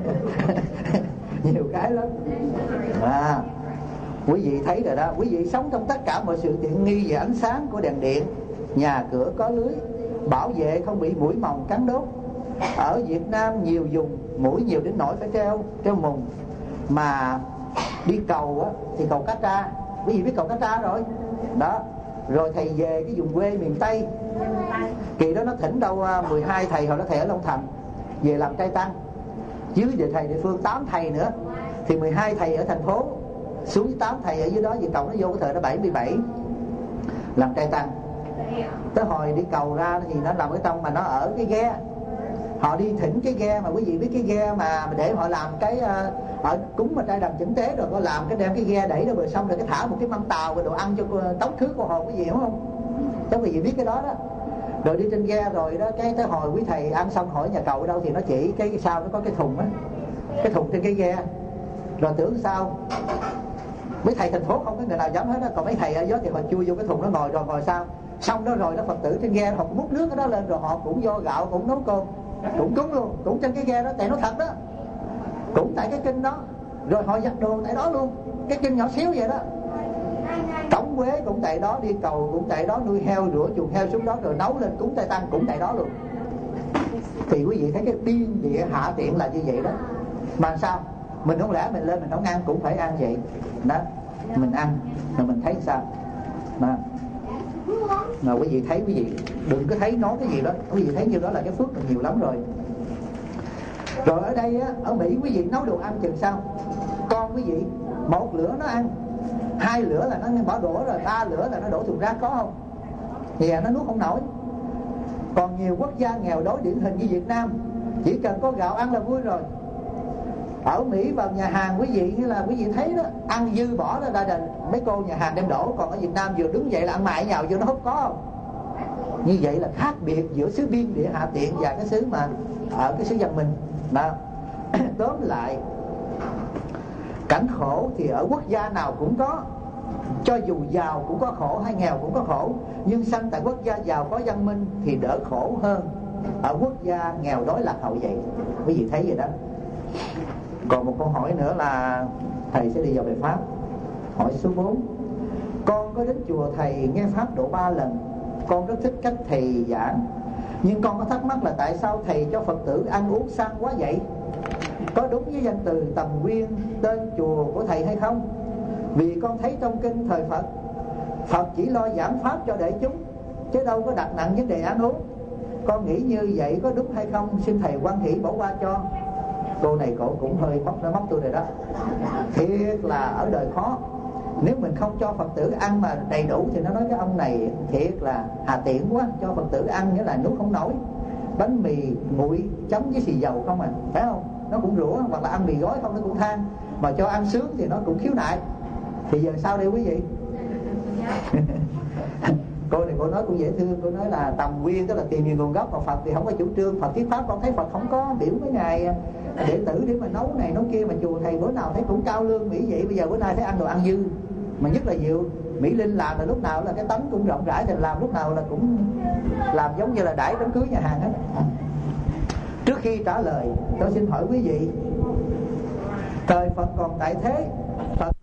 Nhiều cái lắm. À, quý vị thấy rồi đó, quý vị sống trong tất cả mọi sự tiện nghi về ánh sáng của đèn điện, nhà cửa có lưới, bảo vệ không bị muỗi mòng cắn đốt. Ở Việt Nam nhiều vùng muỗi nhiều đến nỗi phải treo treo mùng, mà đi cầu á thì cầu Cá Tra, quý vị biết cầu Cá Tra rồi đó. Rồi thầy về cái vùng quê miền Tây, kỳ đó nó thỉnh đâu mười hai thầy, hồi đó thầy ở Long Thành về làm trai tăng, dưới về thầy địa phương tám thầy nữa, thì mười hai thầy ở thành phố xuống với tám thầy ở dưới đó, về cầu nó vô cái thời đó bảy mươi bảy làm trai tăng. Tới hồi đi cầu ra thì nó làm cái tông mà nó ở cái ghe, họ đi thỉnh cái ghe mà quý vị biết cái ghe mà để họ làm cái ở cúng mà trai đầm chẩn tế, rồi có làm cái đem cái ghe đẩy ra bờ sông, rồi cái thả một cái mâm tàu và đồ ăn cho tống khứ cô hồn, cái gì đúng không? Chắc quý vị biết cái đó đó. Rồi đi trên ghe rồi đó, cái tới hồi quý thầy ăn xong hỏi nhà cầu ở đâu thì nó chỉ cái, cái sau nó có cái thùng á, cái thùng trên cái ghe. Rồi tưởng sao mấy thầy thành phố không có người nào dám hết á, còn mấy thầy ở dưới thì họ chui vô cái thùng nó ngồi, rồi ngồi sao Xong đó rồi đó, Phật tử trên ghe họ cũng múc nước ở đó lên, rồi họ cũng vo gạo, cũng nấu cơm, cũng cúng luôn, cũng trên cái ghe đó. Tại nó thật đó, cũng tại cái kinh đó. Rồi họ giặt đồ tại đó luôn, cái kinh nhỏ xíu vậy đó. Tống Quế cũng tại đó, đi cầu cũng tại đó, nuôi heo rửa chuồng heo xuống đó rồi nấu lên cúng Tây Tăng cũng tại đó luôn. Thì quý vị thấy cái biên địa hạ tiện là như vậy đó. Mà sao mình không lẽ mình lên mình không ăn cũng phải ăn vậy đó, mình ăn rồi mình thấy sao đó. Mà quý vị thấy, quý vị đừng có thấy nói cái gì đó, quý vị thấy như đó là cái phước mình nhiều lắm rồi. Rồi ở đây á, ở Mỹ quý vị nấu đồ ăn chừng sao, con quý vị một lửa nó ăn, hai lửa là nó bỏ đũa, rồi ba lửa là nó đổ thùng rác, có không? Thì nó nuốt không nổi. Còn nhiều quốc gia nghèo đói điển hình như Việt Nam, chỉ cần có gạo ăn là vui rồi. Ở Mỹ vào nhà hàng quý vị, như là quý vị thấy đó, ăn dư bỏ ra ra mấy cô nhà hàng đem đổ. Còn ở Việt Nam vừa đứng dậy là ăn mại nhào vô nó hút, có không? Như vậy là khác biệt giữa xứ biên địa hạ tiện và cái xứ mà ở cái xứ văn minh đó. Tóm lại, cảnh khổ thì ở quốc gia nào cũng có, cho dù giàu cũng có khổ hay nghèo cũng có khổ. Nhưng sanh tại quốc gia giàu có văn minh thì đỡ khổ hơn ở quốc gia nghèo đói lạc hậu vậy. Quý vị thấy vậy đó. Còn một câu hỏi nữa là thầy sẽ đi vào bài pháp. Hỏi số bốn: con có đến chùa thầy nghe pháp độ ba lần. Con rất thích cách thầy giảng, nhưng con có thắc mắc là tại sao thầy cho Phật tử ăn uống sang quá vậy? Có đúng với danh từ Tầm Quyên, tên chùa của thầy hay không? Vì con thấy trong kinh thời Phật, Phật chỉ lo giảng pháp cho đại chúng, chứ đâu có đặt nặng vấn đề ăn uống. Con nghĩ như vậy có đúng hay không? Xin thầy hoan hỷ bỏ qua cho. Cô này cổ cũng hơi móc nó móc tôi rồi đó. Thiệt là ở đời khó. Nếu mình không cho Phật tử ăn mà đầy đủ thì nó nói cái ông này thiệt là hà tiện quá. Cho Phật tử ăn nghĩa là nuốt không nổi. Bánh mì nguội chấm với xì dầu không à, phải không? Nó cũng rủa. Hoặc là ăn mì gói không nó cũng than. Mà cho ăn sướng thì nó cũng khiếu nại. Thì giờ sao đây quý vị? Cô này cô nói cũng dễ thương. Cô nói là Tầm Quyên tức là tìm nhiều nguồn gốc, mà Phật thì không có chủ trương. Phật thuyết pháp con thấy Phật không có biểu mấy ngày đệ tử để mà nấu này nấu kia. Mà chùa thầy bữa nào thấy cũng cao lương Mỹ vậy. Bây giờ bữa nay thấy ăn đồ ăn dư. Mà nhất là Diệu Mỹ Linh làm là lúc nào là cái tánh cũng rộng rãi, thì làm lúc nào là cũng làm giống như là đãi đám cưới nhà hàng hết. Trước khi trả lời tôi xin hỏi quý vị, thời Phật còn tại thế, Phật